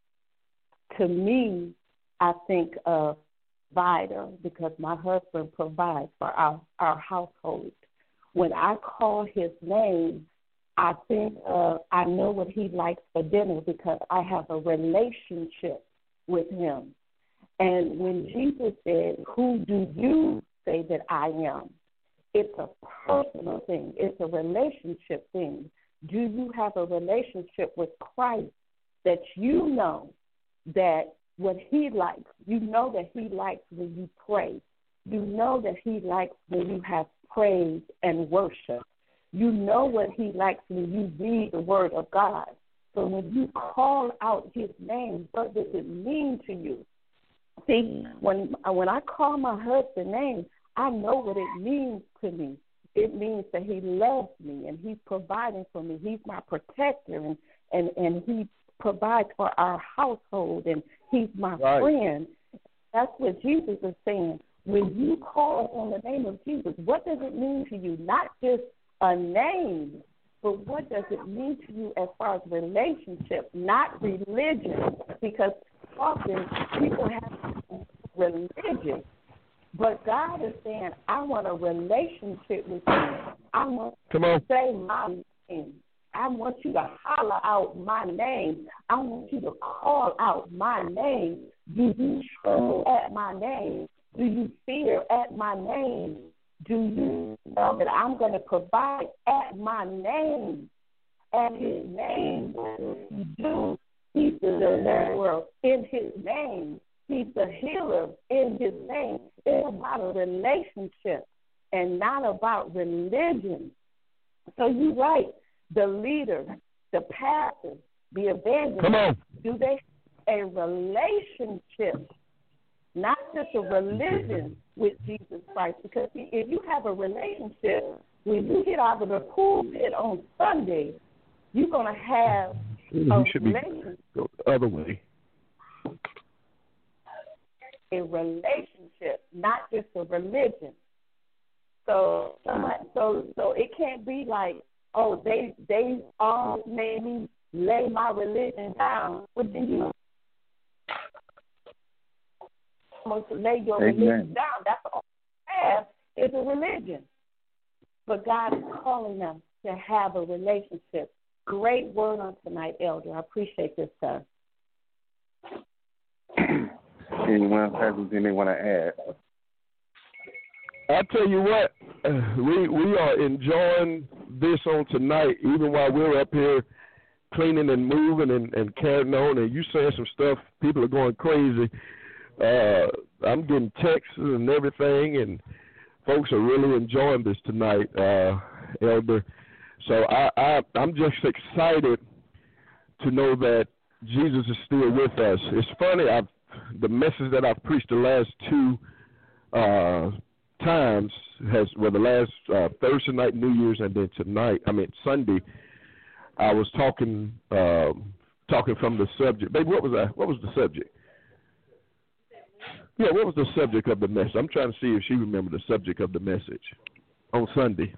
to me, I think of provider because my husband provides for our, our household. When I call his name, I think uh, I know what he likes for dinner because I have a relationship with him. And when Jesus said, who do you say that I am? It's a personal thing. It's a relationship thing. Do you have a relationship with Christ that you know that what he likes, you know that he likes when you pray. You know that he likes when you have praise and worship. You know what he likes when you read the word of God. So when you call out his name, what does it mean to you? See, when when I call my husband's name, I know what it means to me. It means that he loves me and he's providing for me. He's my protector and, and, and he provides for our household and he's my right. friend. That's what Jesus is saying. When you call on the name of Jesus, what does it mean to you? Not just a name, but what does it mean to you as far as relationship, not religion? Because often people have religion, but God is saying, I want a relationship with you. I want Come on. to say my name. I want you to holler out my name. I want you to call out my name. Do you tremble at my name? Do you fear at my name? Do you know that I'm going to provide at my name? At his name, you do. He's the deliverer in his name. He's the healer in his name. It's about a relationship and not about religion. So you're right. The leader, the pastor, the evangelist, Come on. do they have a relationship, not just a religion with Jesus Christ? Because if you have a relationship, when you get out of the pulpit on Sunday, you're going to have You a should be relationship. go the other way. A relationship, not just a religion. So, so, so it can't be like, oh, they they all made me lay my religion down. What did you? Almost lay your Amen. religion down. That's all you have is a religion. But God is calling them to have a relationship. Great word on tonight, Elder. I appreciate this, sir. Anyone else has anything they want to add? I tell you what, uh, we we are enjoying this on tonight, even while we're up here cleaning and moving and, and carrying on. And you saying some stuff, people are going crazy. Uh, I'm getting texts and everything, and folks are really enjoying this tonight, uh, Elder. So I, I I'm just excited to know that Jesus is still with us. It's funny, I've the message that I've preached the last two uh, times has, well, the last uh, Thursday night, New Year's, and then tonight, I mean Sunday, I was talking uh, talking from the subject. Baby, what was that? What was the subject? Yeah, what was the subject of the message? I'm trying to see if she remembered the subject of the message on Sunday.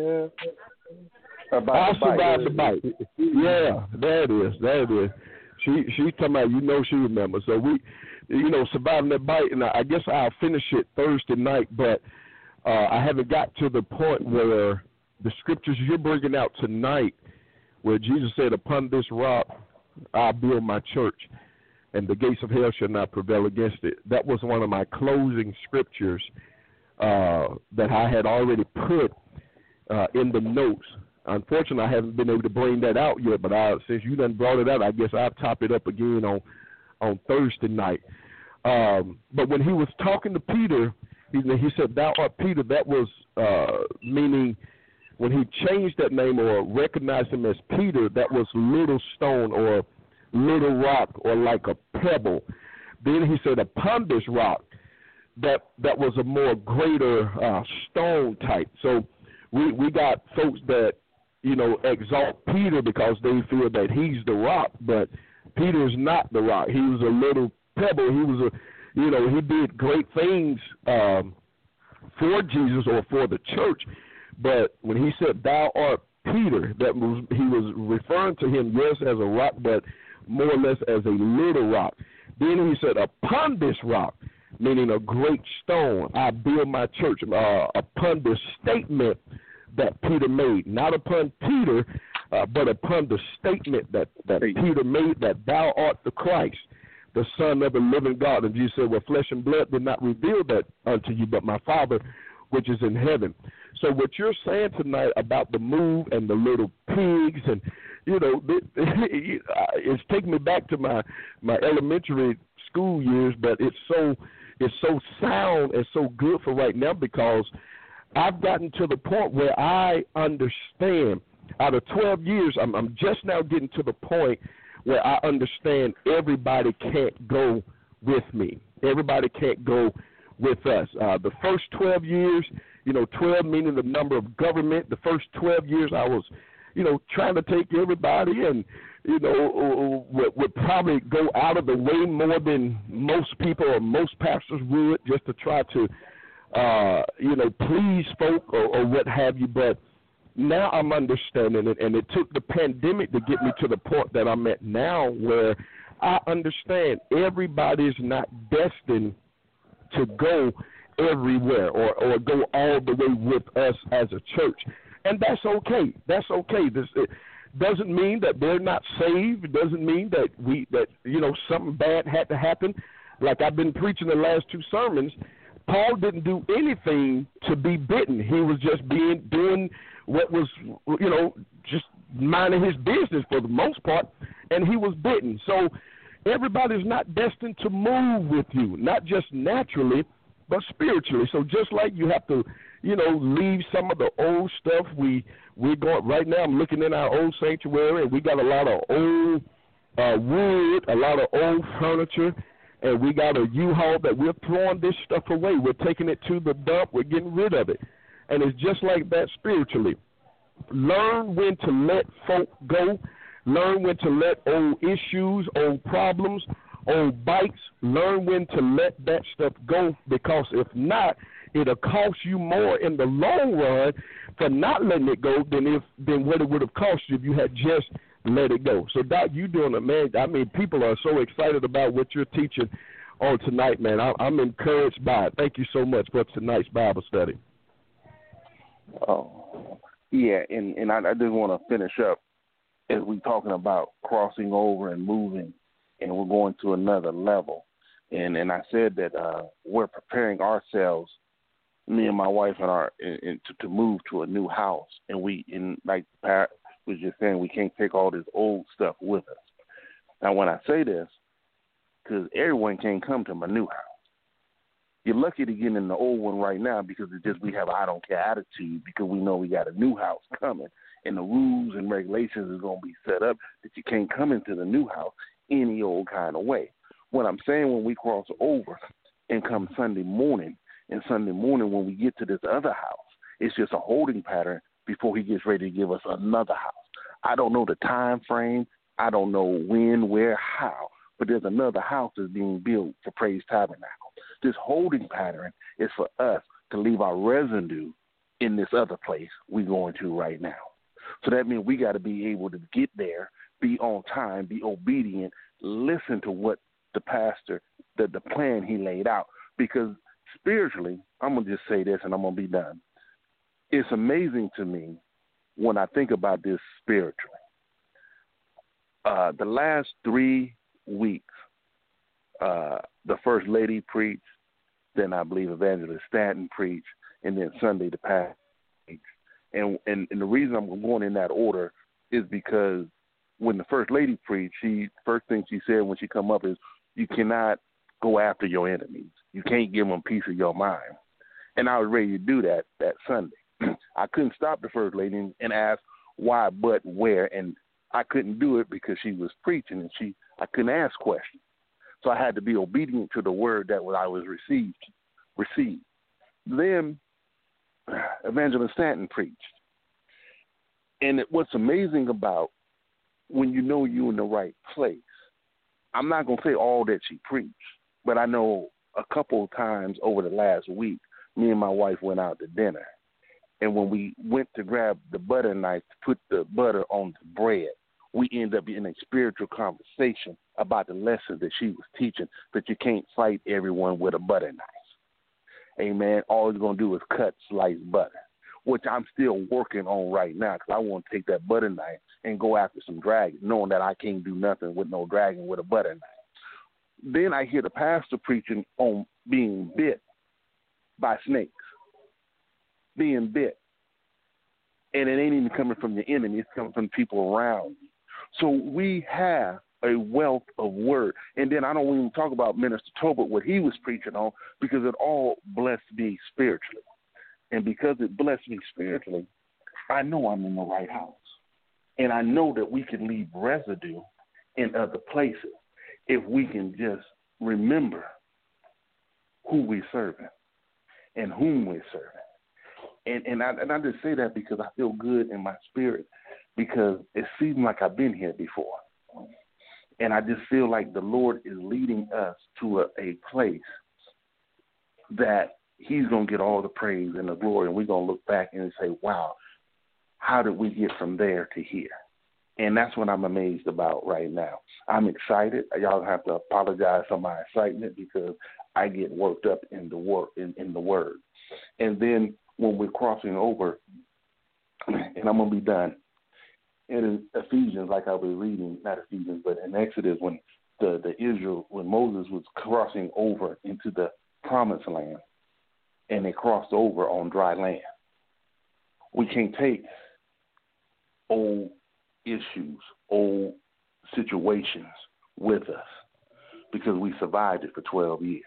About I the survived bite. the bite. Yeah, there it is. There it is. She she's talking about, you know, she remembers. So we, you know, surviving that bite, and I guess I'll finish it Thursday night, but uh, I haven't got to the point where the scriptures you're bringing out tonight, where Jesus said, upon this rock I'll build my church, and the gates of hell shall not prevail against it. That was one of my closing scriptures uh, that I had already put uh, in the notes unfortunately, I haven't been able to bring that out yet. But I, since you done brought it out, I guess I'll top it up again on on Thursday night. Um, but when he was talking to Peter, he, he said, "Thou art Peter." That was uh, meaning when he changed that name or recognized him as Peter, that was little stone or little rock or like a pebble. Then he said, upon this rock, that that was a more greater uh, stone type. So we we got folks that, you know, exalt Peter because they feel that he's the rock, but Peter is not the rock. He was a little pebble. He was a, you know, he did great things um, for Jesus or for the church. But when he said, "Thou art Peter," that was, he was referring to him, yes, as a rock, but more or less as a little rock. Then he said, upon this rock, meaning a great stone, I build my church. Uh, upon this statement that Peter made, not upon Peter, uh, but upon the statement that, that Peter made, that thou art the Christ, the Son of the living God. And Jesus said, well, flesh and blood did not reveal that unto you, but my Father which is in heaven. So what you're saying tonight about the move and the little pigs, and, you know, it's taking me back to my, my elementary school years, but it's so it's so sound and so good for right now because I've gotten to the point where I understand. Out of twelve years, I'm, I'm just now getting to the point where I understand everybody can't go with me. Everybody can't go with us. Uh, the first twelve years, you know, twelve meaning the number of government. The first twelve years I was, you know, trying to take everybody and, you know, would, would probably go out of the way more than most people or most pastors would just to try to, uh, you know, please folk or, or what have you. But now I'm understanding it, and it took the pandemic to get me to the point that I'm at now where I understand everybody is not destined to go everywhere or, or go all the way with us as a church. And that's okay. That's okay. This it doesn't mean that they're not saved. It doesn't mean that we that you know something bad had to happen. Like I've been preaching the last two sermons, Paul didn't do anything to be bitten. He was just being doing what was, you know, just minding his business for the most part, and he was bitten. So everybody's not destined to move with you, not just naturally, but spiritually. So just like you have to, you know, leave some of the old stuff. We we're going right now. I'm looking in our old sanctuary, and we got a lot of old uh, wood, a lot of old furniture, and we got a U-Haul that we're throwing this stuff away. We're taking it to the dump. We're getting rid of it, and it's just like that spiritually. Learn when to let folk go. Learn when to let old issues, old problems, old bites, learn when to let that stuff go, because if not, it'll cost you more in the long run for not letting it go than if than what it would have cost you if you had just let it go. So, Doc, you doing it, man. I mean, people are so excited about what you're teaching on tonight, man. I, I'm encouraged by it. Thank you so much for tonight's Bible study. Oh, yeah, and, and I, I just want to finish up as we're talking about crossing over and moving, and we're going to another level. And and I said that uh, we're preparing ourselves, me and my wife and our, in, in, to, to move to a new house. And we, in like Pat was just saying, we can't take all this old stuff with us. Now, when I say this, because everyone can't come to my new house. You're lucky to get in the old one right now because it's just we have an I don't care attitude because we know we got a new house coming. And the rules and regulations is going to be set up that you can't come into the new house any old kind of way. What I'm saying, when we cross over and come Sunday morning, and Sunday morning when we get to this other house, it's just a holding pattern before he gets ready to give us another house. I don't know the time frame. I don't know when, where, how, but there's another house that's being built for Praise Tabernacle. This holding pattern is for us to leave our residue in this other place we're going to right now. So that means we got to be able to get there, be on time, be obedient, listen to what the pastor, the, the plan he laid out. Because spiritually, I'm going to just say this and I'm going to be done. It's amazing to me when I think about this spiritually. Uh, the last three weeks, uh, the First Lady preached, then I believe Evangelist Stanton preached, and then Sunday the pastor preached. And, and and the reason I'm going in that order is because when the First Lady preached, she first thing she said when she come up is, you cannot go after your enemies. You can't give them a piece of your mind. And I was ready to do that that Sunday. I couldn't stop the First Lady and, and ask why, but, where, and I couldn't do it because she was preaching and she I couldn't ask questions. So I had to be obedient to the word that I was received. received. Then Evangelist Stanton preached. And it, what's amazing about when you know you're in the right place, I'm not going to say all that she preached, but I know a couple of times over the last week, me and my wife went out to dinner. And when we went to grab the butter knife to put the butter on the bread, we ended up in a spiritual conversation about the lesson that she was teaching, that you can't fight everyone with a butter knife. Amen. All you're going to do is cut sliced butter, which I'm still working on right now because I want to take that butter knife and go after some dragon, knowing that I can't do nothing with no dragon with a butter knife. Then I hear the pastor preaching on being bit by snakes, being bit. And it ain't even coming from your enemy. It's coming from people around you. So we have a wealth of word. And then I don't even talk about Minister Tobert, what he was preaching on, because it all blessed me spiritually. And because it blessed me spiritually, I know I'm in the right house. And I know that we can leave residue in other places if we can just remember who we're serving and whom we're serving. And and I, and I just say that because I feel good in my spirit, because it seems like I've been here before. And I just feel like the Lord is leading us to a, a place that he's going to get all the praise and the glory, and we're going to look back and say, wow, how did we get from there to here? And that's what I'm amazed about right now. I'm excited. Y'all have to apologize for my excitement because I get worked up in the work in, in the word. And then when we're crossing over, and I'm going to be done, in Ephesians, like I was reading, not Ephesians, but in Exodus, when the, the Israel, when Moses was crossing over into the promised land, and they crossed over on dry land. We can't take old issues, old situations with us because we survived it for twelve years.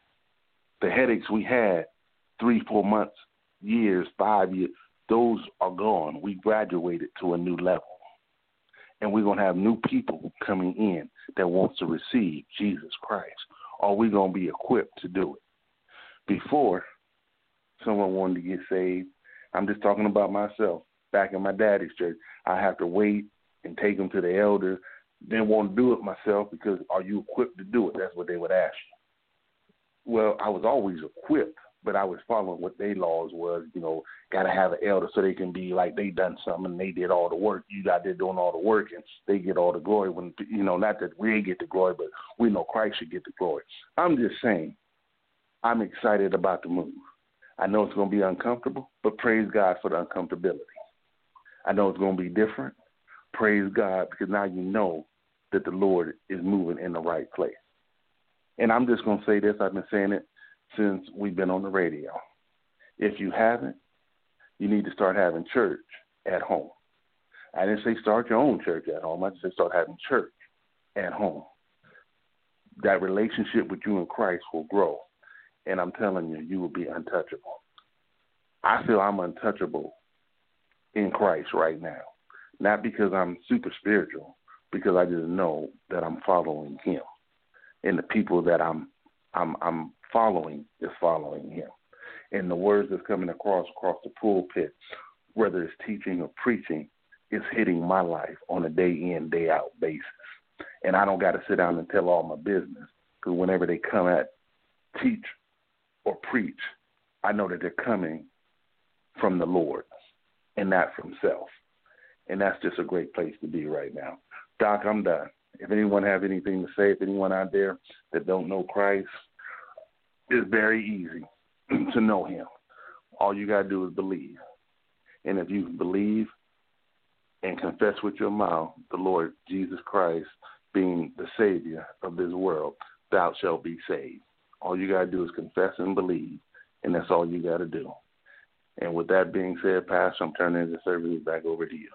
The headaches we had three, four months, years, five years, those are gone. We graduated to a new level. And we're going to have new people coming in that wants to receive Jesus Christ. Or we're going to be equipped to do it. Before someone wanted to get saved, I'm just talking about myself. Back in my daddy's church, I have to wait and take them to the elders. Didn't want to do it myself because are you equipped to do it? That's what they would ask you. Well, I was always equipped, but I was following what their laws was, you know, got to have an elder so they can be like they done something and they did all the work. You got there doing all the work and they get all the glory when, you know, not that we get the glory, but we know Christ should get the glory. I'm just saying I'm excited about the move. I know it's going to be uncomfortable, but praise God for the uncomfortability. I know it's going to be different. Praise God because now you know that the Lord is moving in the right place. And I'm just going to say this. I've been saying it since we've been on the radio. If you haven't, you need to start having church at home. I didn't say start your own church at home. I just said start having church at home. That relationship with you and Christ will grow. And I'm telling you, you will be untouchable. I feel I'm untouchable in Christ right now. Not because I'm super spiritual, because I just know that I'm following him. And the people that I'm I'm I'm following is following him. And the words that's coming across across the pulpit, whether it's teaching or preaching, is hitting my life on a day in, day out basis. And I don't got to sit down and tell all my business, because whenever they come at teach or preach, I know that they're coming from the Lord and not from self. And that's just a great place to be right now. Doc, I'm done. If anyone have anything to say, if anyone out there that don't know Christ, it's very easy to know him. All you got to do is believe. And if you believe and confess with your mouth the Lord Jesus Christ being the Savior of this world, thou shalt be saved. All you got to do is confess and believe, and that's all you got to do. And with that being said, Pastor, I'm turning the service back over to you.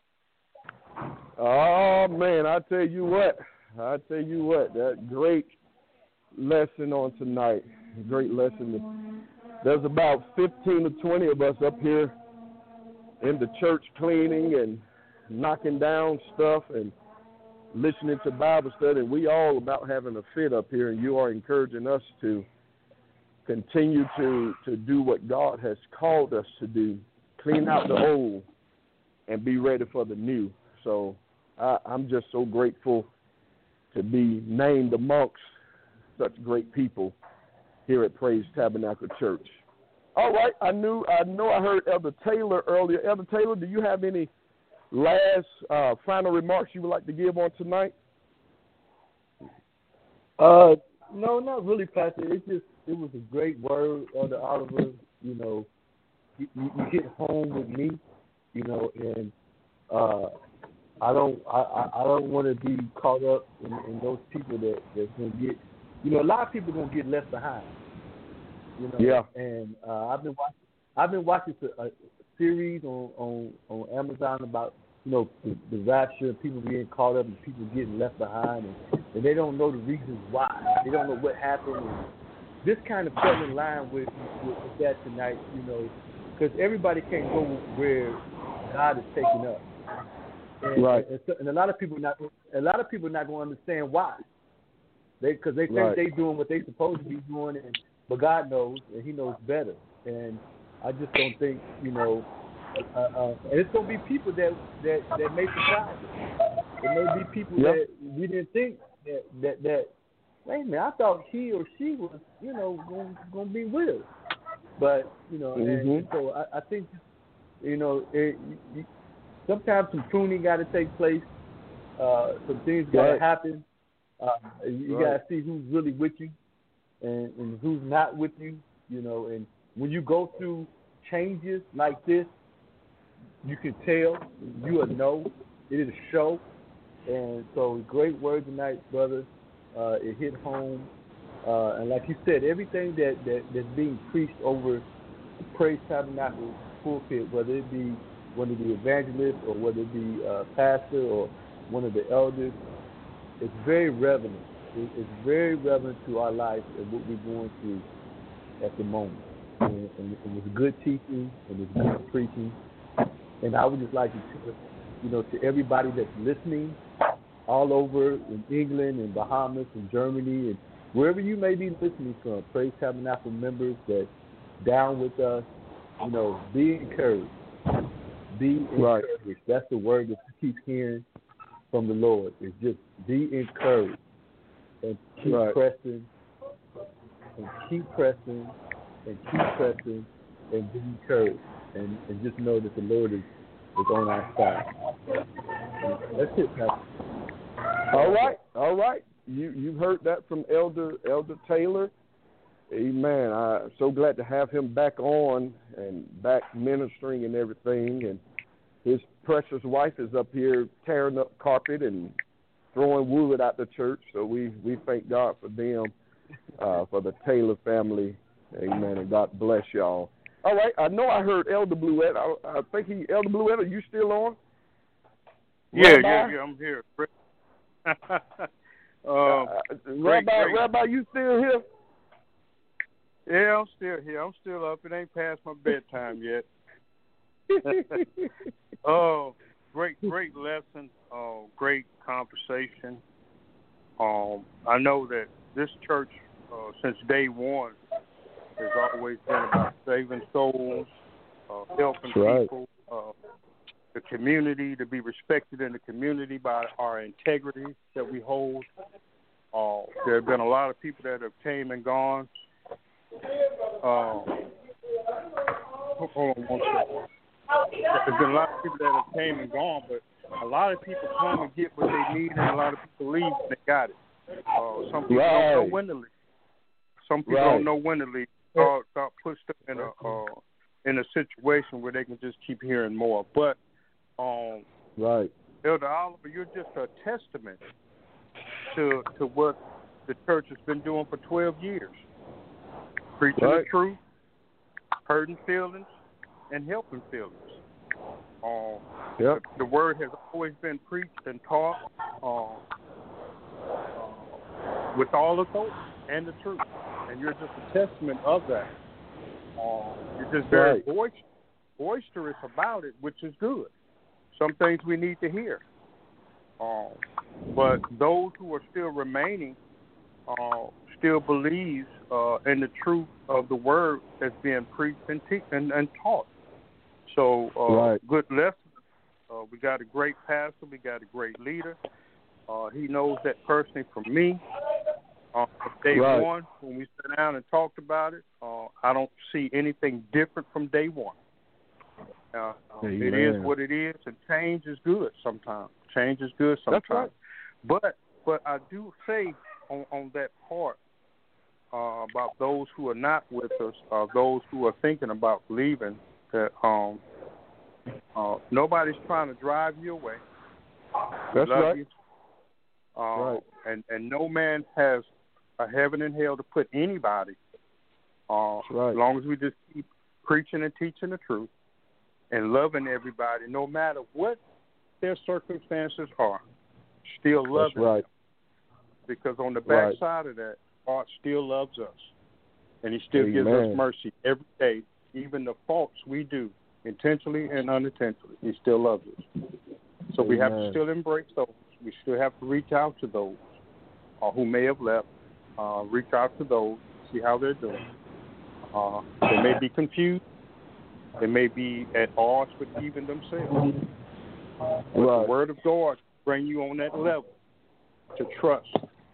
Oh, man, I tell you what. I tell you what, that great lesson on tonight, great lesson. There's about fifteen to twenty of us up here in the church cleaning and knocking down stuff and listening to Bible study. And we all about having a fit up here, and you are encouraging us to continue to, to do what God has called us to do, clean out the old and be ready for the new. So I, I'm just so grateful to be named amongst such great people here at Praise Tabernacle Church. All right, I knew I know I heard Elder Taylor earlier. Elder Taylor, do you have any last uh, final remarks you would like to give on tonight? Uh, no, not really, Pastor. It's just it was a great word, Elder Oliver. You know, you, you, you hit home with me. You know, and uh, I don't I, I don't want to be caught up in, in those people that that's gonna get. You know, a lot of people are gonna get left behind. You know, yeah. And uh, I've been watching. I've been watching a, a series on, on, on Amazon about you know the, the rapture, people being caught up and people getting left behind, and, and they don't know the reasons why. They don't know what happened. And this kind of fell in line with, with, with that tonight. You know, because everybody can't go where God is taking us. And, right. And, and a lot of people not. A lot of people not going to understand why. They because they think right. they doing what they supposed to be doing, and but God knows, and He knows better. And I just don't think, you know, uh, uh, and it's going to be people that, that, that may surprise us. It may be people yep. that we didn't think that, that, that, wait a minute, I thought he or she was, you know, going, going to be with us. But, you know, mm-hmm. and so I, I think, you know, it, you, sometimes some pruning got to take place. Uh, some things got to right. happen. Uh, you right. got to see who's really with you and, and who's not with you, you know, and when you go through changes like this, you can tell, you will know, it is a show. And so great word tonight, brother. Uh, it hit home. Uh, and like you said, everything that, that, that's being preached over Praise Tabernacle pulpit, whether it be one of the evangelists or whether it be a pastor or one of the elders, it's very relevant. It's very relevant to our life and what we're going through at the moment. And, and, and it's good teaching and it's good preaching. And I would just like to, you know, to everybody that's listening all over in England and Bahamas and Germany and wherever you may be listening from, Praise Tabernacle members that's down with us, you know, be encouraged. Be encouraged. Right. That's the word that you keep hearing from the Lord. Is just be encouraged and keep right. pressing and keep pressing and keep pressing and be encouraged and, and just know that the Lord is, is on our side. That's it, Pastor. All right, all right. You you've heard that from Elder Elder Taylor. Amen. I'm so glad to have him back on and back ministering and everything. And his precious wife is up here tearing up carpet and throwing wood out the church. So we, we thank God for them, uh, for the Taylor family. Amen. And God bless y'all. All right. I know I heard Elder Bluette. I, I think he, Elder Bluette, are you still on? Yeah, Rabbi? yeah, yeah. I'm here. um, uh, great, Rabbi, great. Rabbi, you still here? Yeah, I'm still here. I'm still up. It ain't past my bedtime yet. Oh, great, great lesson. Uh, great conversation. Um, I know that this church, uh, since day one, has always been about saving souls, uh, helping right. people, uh, the community, to be respected in the community by our integrity that we hold. Uh, there have been a lot of people that have came and gone. Uh, hold on one second. There's been a lot of people that have came and gone, but a lot of people come and get what they need, and a lot of people leave and they got it. Uh, some people right. don't know when to leave. Some people right. don't know when to leave. God, God puts them in a uh, in a situation where they can just keep hearing more. But um, right, Elder Oliver, you're just a testament to to what the church has been doing for twelve years. Preaching right. the truth, hurting feelings, and helping feelings. Um, yep. the, the word has always been preached and taught um, uh, with all authority and the truth, and you're just a testament of that. Um, you're just very right. boisterous, boisterous about it, which is good. Some things we need to hear. Um, but those who are still remaining uh, still believe uh, in the truth of the word that's being preached and, te- and, and taught. So, uh, right. good lesson. Uh, we got a great pastor. We got a great leader. Uh, he knows that personally from me. Uh, day right. one, when we sat down and talked about it, uh, I don't see anything different from day one. Uh, it is what it is, and change is good sometimes. Change is good sometimes. That's right. But but I do say on, on that part uh, about those who are not with us, uh, those who are thinking about leaving, that um, uh, nobody's trying to drive you away. That's Love right. You. Uh, right. And, and no man has a heaven and hell to put anybody. Uh, right. As long as we just keep preaching and teaching the truth and loving everybody, no matter what their circumstances are, still loving That's right. them. Because on the back right. side of that, God still loves us. And he still Amen. gives us mercy every day, even the faults we do, intentionally and unintentionally. He still loves us. So Amen. we have to still embrace those. We still have to reach out to those uh, who may have left, uh, reach out to those, see how they're doing. Uh, they may be confused. They may be at odds with even themselves. But right. the word of God bring you on that level to trust,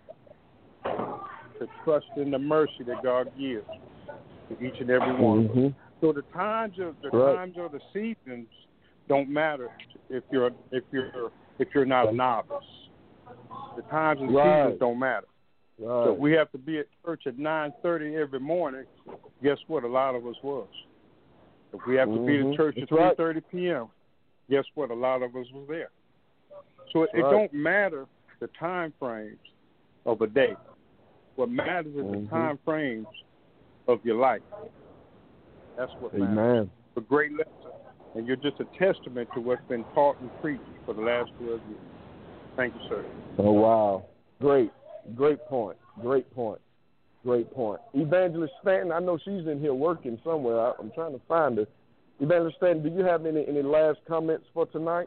to trust in the mercy that God gives to each and every one mm-hmm. of us. So the times of the right. times of the seasons don't matter if you're if you're if you're not a novice. The times and right. seasons don't matter. Right. So if we have to be at church at nine thirty every morning, guess what? A lot of us was. If we have to mm-hmm. be at church That's at right. three thirty p.m., guess what? A lot of us was there. So it, right. it don't matter the time frames of a day. What matters is mm-hmm. the time frames of your life. That's what Amen. matters. It's a great lesson, and you're just a testament to what's been taught and preached for the last twelve years. Thank you, sir. Oh, wow. Great. Great point. Great point. Great point. Evangelist Stanton, I know she's in here working somewhere. I, I'm trying to find her. Evangelist Stanton, do you have any, any last comments for tonight?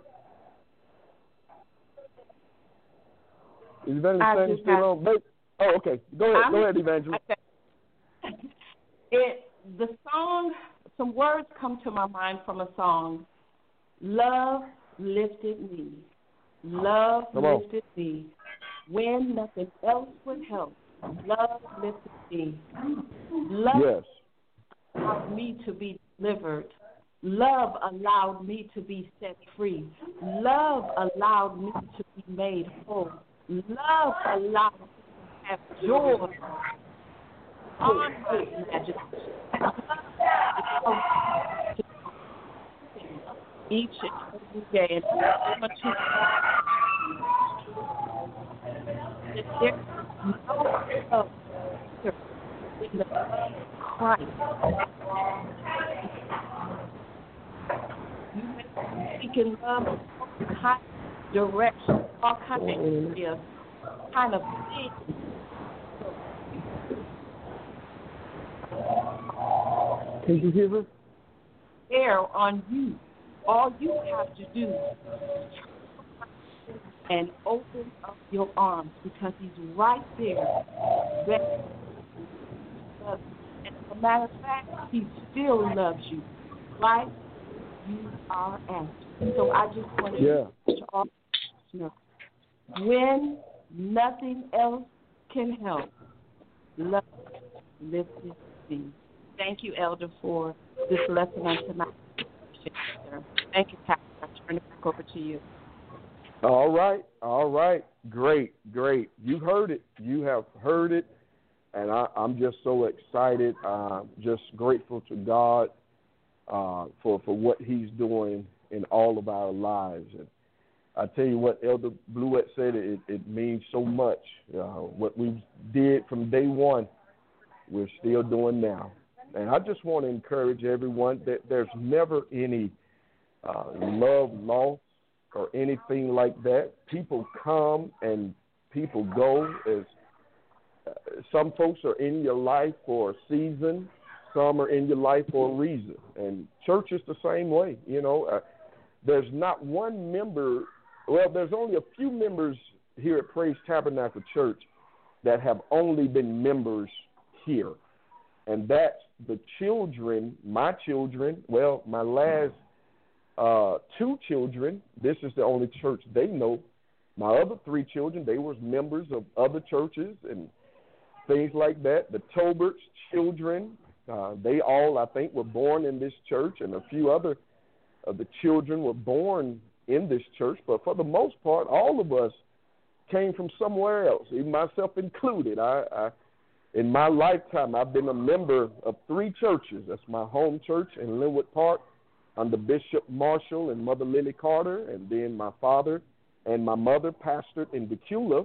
Is Evangelist I Stanton still have, on? Wait. Oh, okay. Go ahead. I'm, Go ahead, Evangelist. Okay. It, the song, some words come to my mind from a song. Love lifted me. Love Come on. lifted me. When nothing else would help. Love lifted me. Love yes. allowed me to be delivered. Love allowed me to be set free. Love allowed me to be made whole. Love allowed me to have joy on my imagination. Each and every day. And there's no love in the Christ. You may be seeking love in all kinds of directions, all kinds of areas, kind of things. Can you hear her? There on you. All you have to do is and open up your arms because he's right there. Ready. And as a matter of fact, he still loves you. Right? You are at. So I just want to yeah. to all listeners, when nothing else can help, love lifted me. Thank you, Elder, for this lesson on tonight. Thank you, Pastor. I turn it back over to you. All right. All right. Great. Great. You heard it. You have heard it. And I, I'm just so excited. Uh, just grateful to God uh, for, for what he's doing in all of our lives. And I tell you what, Elder Bluette said, it, it means so much. Uh, what we did from day one, we're still doing now. And I just want to encourage everyone that there's never any uh, love lost or anything like that. People come and people go. As uh, some folks are in your life for a season, some are in your life for a reason. And church is the same way. You know, uh, there's not one member. Well, there's only a few members here at Praise Tabernacle Church that have only been members here. And that's the children, my children, well, my last uh, two children, this is the only church they know. My other three children, they were members of other churches and things like that. The Toberts children, uh, they all, I think, were born in this church, and a few other of the children were born in this church. But for the most part, all of us came from somewhere else, even myself included. I, I In my lifetime, I've been a member of three churches. That's my home church in Linwood Park under Bishop Marshall and Mother Lily Carter, and then my father and my mother pastored in Decula,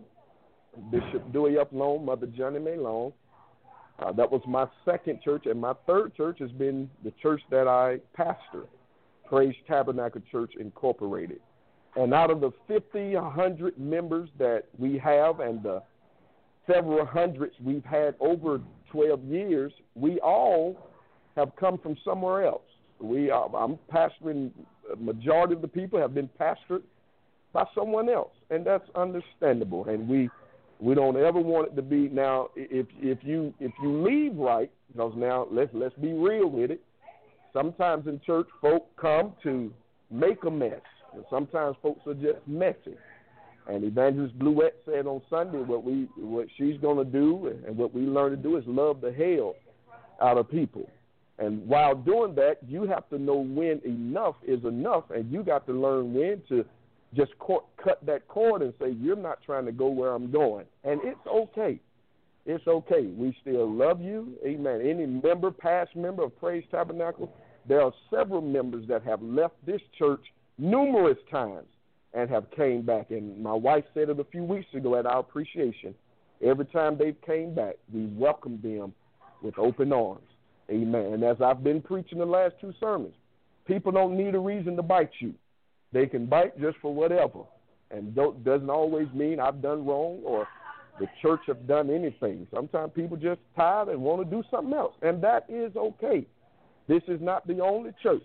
Bishop Dewey Up Long, Mother Johnny May Long. Uh, that was my second church, and my third church has been the church that I pastor, Praise Tabernacle Church Incorporated. And out of the fifty, one hundred members that we have and the several hundreds we've had over twelve years, we all have come from somewhere else. We are, I'm pastoring, a majority of the people have been pastored by someone else, and that's understandable. And we we don't ever want it to be, now, if if you if you leave right, because now let's let's be real with it. Sometimes in church, folk come to make a mess, and sometimes folks are just messy. And Evangelist Bluette said on Sunday what we what she's going to do and what we learn to do is love the hell out of people. And while doing that, you have to know when enough is enough, and you got to learn when to just co- cut that cord and say, you're not trying to go where I'm going. And it's okay. It's okay. We still love you. Amen. Any member, past member of Praise Tabernacle, there are several members that have left this church numerous times and have came back. And my wife said it a few weeks ago at our appreciation. Every time they've came back, we welcome them with open arms. Amen. And as I've been preaching the last two sermons, people don't need a reason to bite you. They can bite just for whatever. And don't, doesn't always mean I've done wrong or the church have done anything. Sometimes people just tired and want to do something else. And that is okay. This is not the only church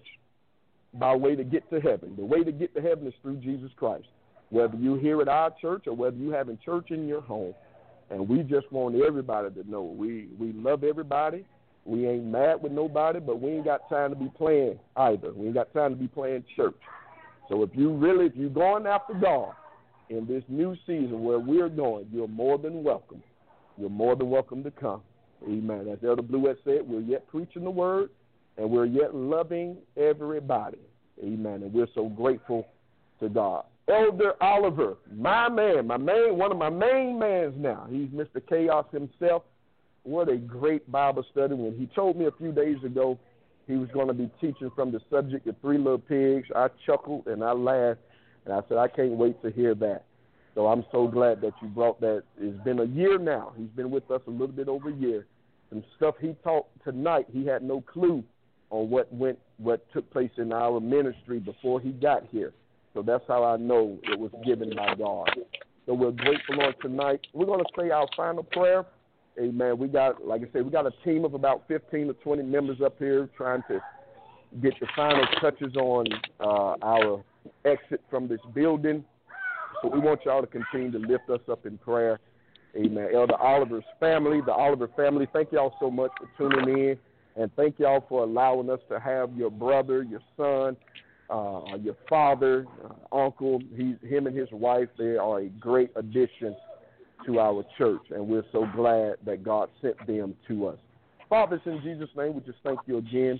by way to get to heaven. The way to get to heaven is through Jesus Christ, whether you're here at our church or whether you're having church in your home. And we just want everybody to know we, we love everybody. We ain't mad with nobody, but we ain't got time to be playing either. We ain't got time to be playing church. So if you really, if you're going after God in this new season where we're going, you're more than welcome. You're more than welcome to come. Amen. As Elder Bluette said, we're yet preaching the word, and we're yet loving everybody. Amen. And we're so grateful to God. Elder Oliver, my man, my main, one of my main mans now. He's Mister Chaos himself. What a great Bible study. When he told me a few days ago he was going to be teaching from the subject of Three Little Pigs, I chuckled and I laughed, and I said, I can't wait to hear that. So I'm so glad that you brought that. It's been a year now. He's been with us a little bit over a year. Some stuff he taught tonight, he had no clue on what went, what took place in our ministry before he got here. So that's how I know it was given by God. So we're grateful on tonight. We're going to say our final prayer. Amen. We got, like I said, we got a team of about fifteen to twenty members up here trying to get the final touches on uh, our exit from this building. So we want y'all to continue to lift us up in prayer. Amen. Elder Oliver's family, the Oliver family, thank y'all so much for tuning in, and thank y'all for allowing us to have your brother, your son, uh, your father, uh, uncle. He, him and his wife, they are a great addition to our church, and we're so glad that God sent them to us. Father, in Jesus' name, we just thank you again.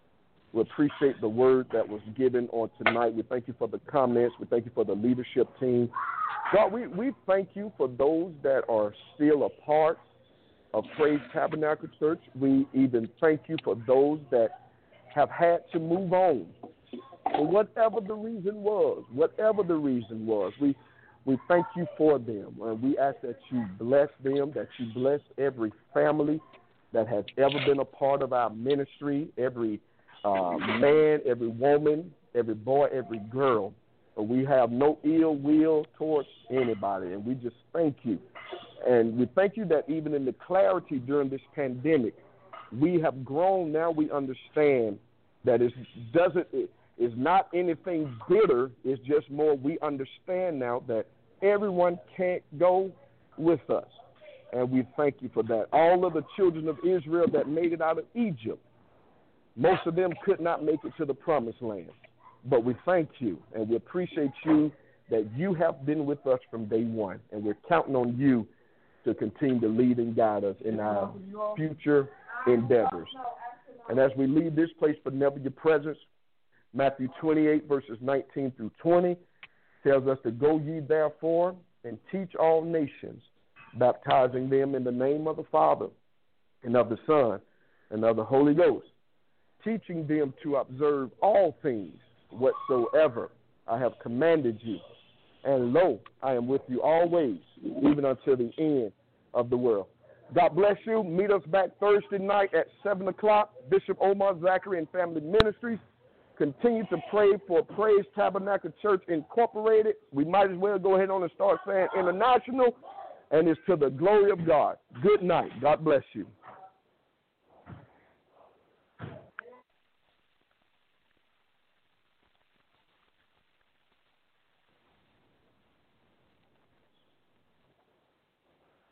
We appreciate the word that was given on tonight. We thank you for the comments. We thank you for the leadership team. God, we, we thank you for those that are still a part of Praise Tabernacle Church. We even thank you for those that have had to move on. For whatever the reason was, whatever the reason was, we We thank you for them, and we ask that you bless them, that you bless every family that has ever been a part of our ministry, every uh, man, every woman, every boy, every girl. We have no ill will towards anybody, and we just thank you. And we thank you that even in the clarity during this pandemic, we have grown. Now we understand that it doesn't, it is not anything bitter. It's just more we understand now that everyone can't go with us. And we thank you for that. All of the children of Israel that made it out of Egypt, most of them could not make it to the promised land. But we thank you, and we appreciate you that you have been with us from day one, and we're counting on you to continue to lead and guide us in our future endeavors. And as we leave this place but never your presence, Matthew twenty-eight, verses nineteen through twenty, tells us to go ye therefore and teach all nations, baptizing them in the name of the Father and of the Son and of the Holy Ghost, teaching them to observe all things whatsoever I have commanded you. And lo, I am with you always, even until the end of the world. God bless you. Meet us back Thursday night at seven o'clock. Bishop Omar Zachary and Family Ministries. Continue to pray for Praise Tabernacle Church Incorporated. We might as well go ahead on and start saying international, and it's to the glory of God. Good night. God bless you.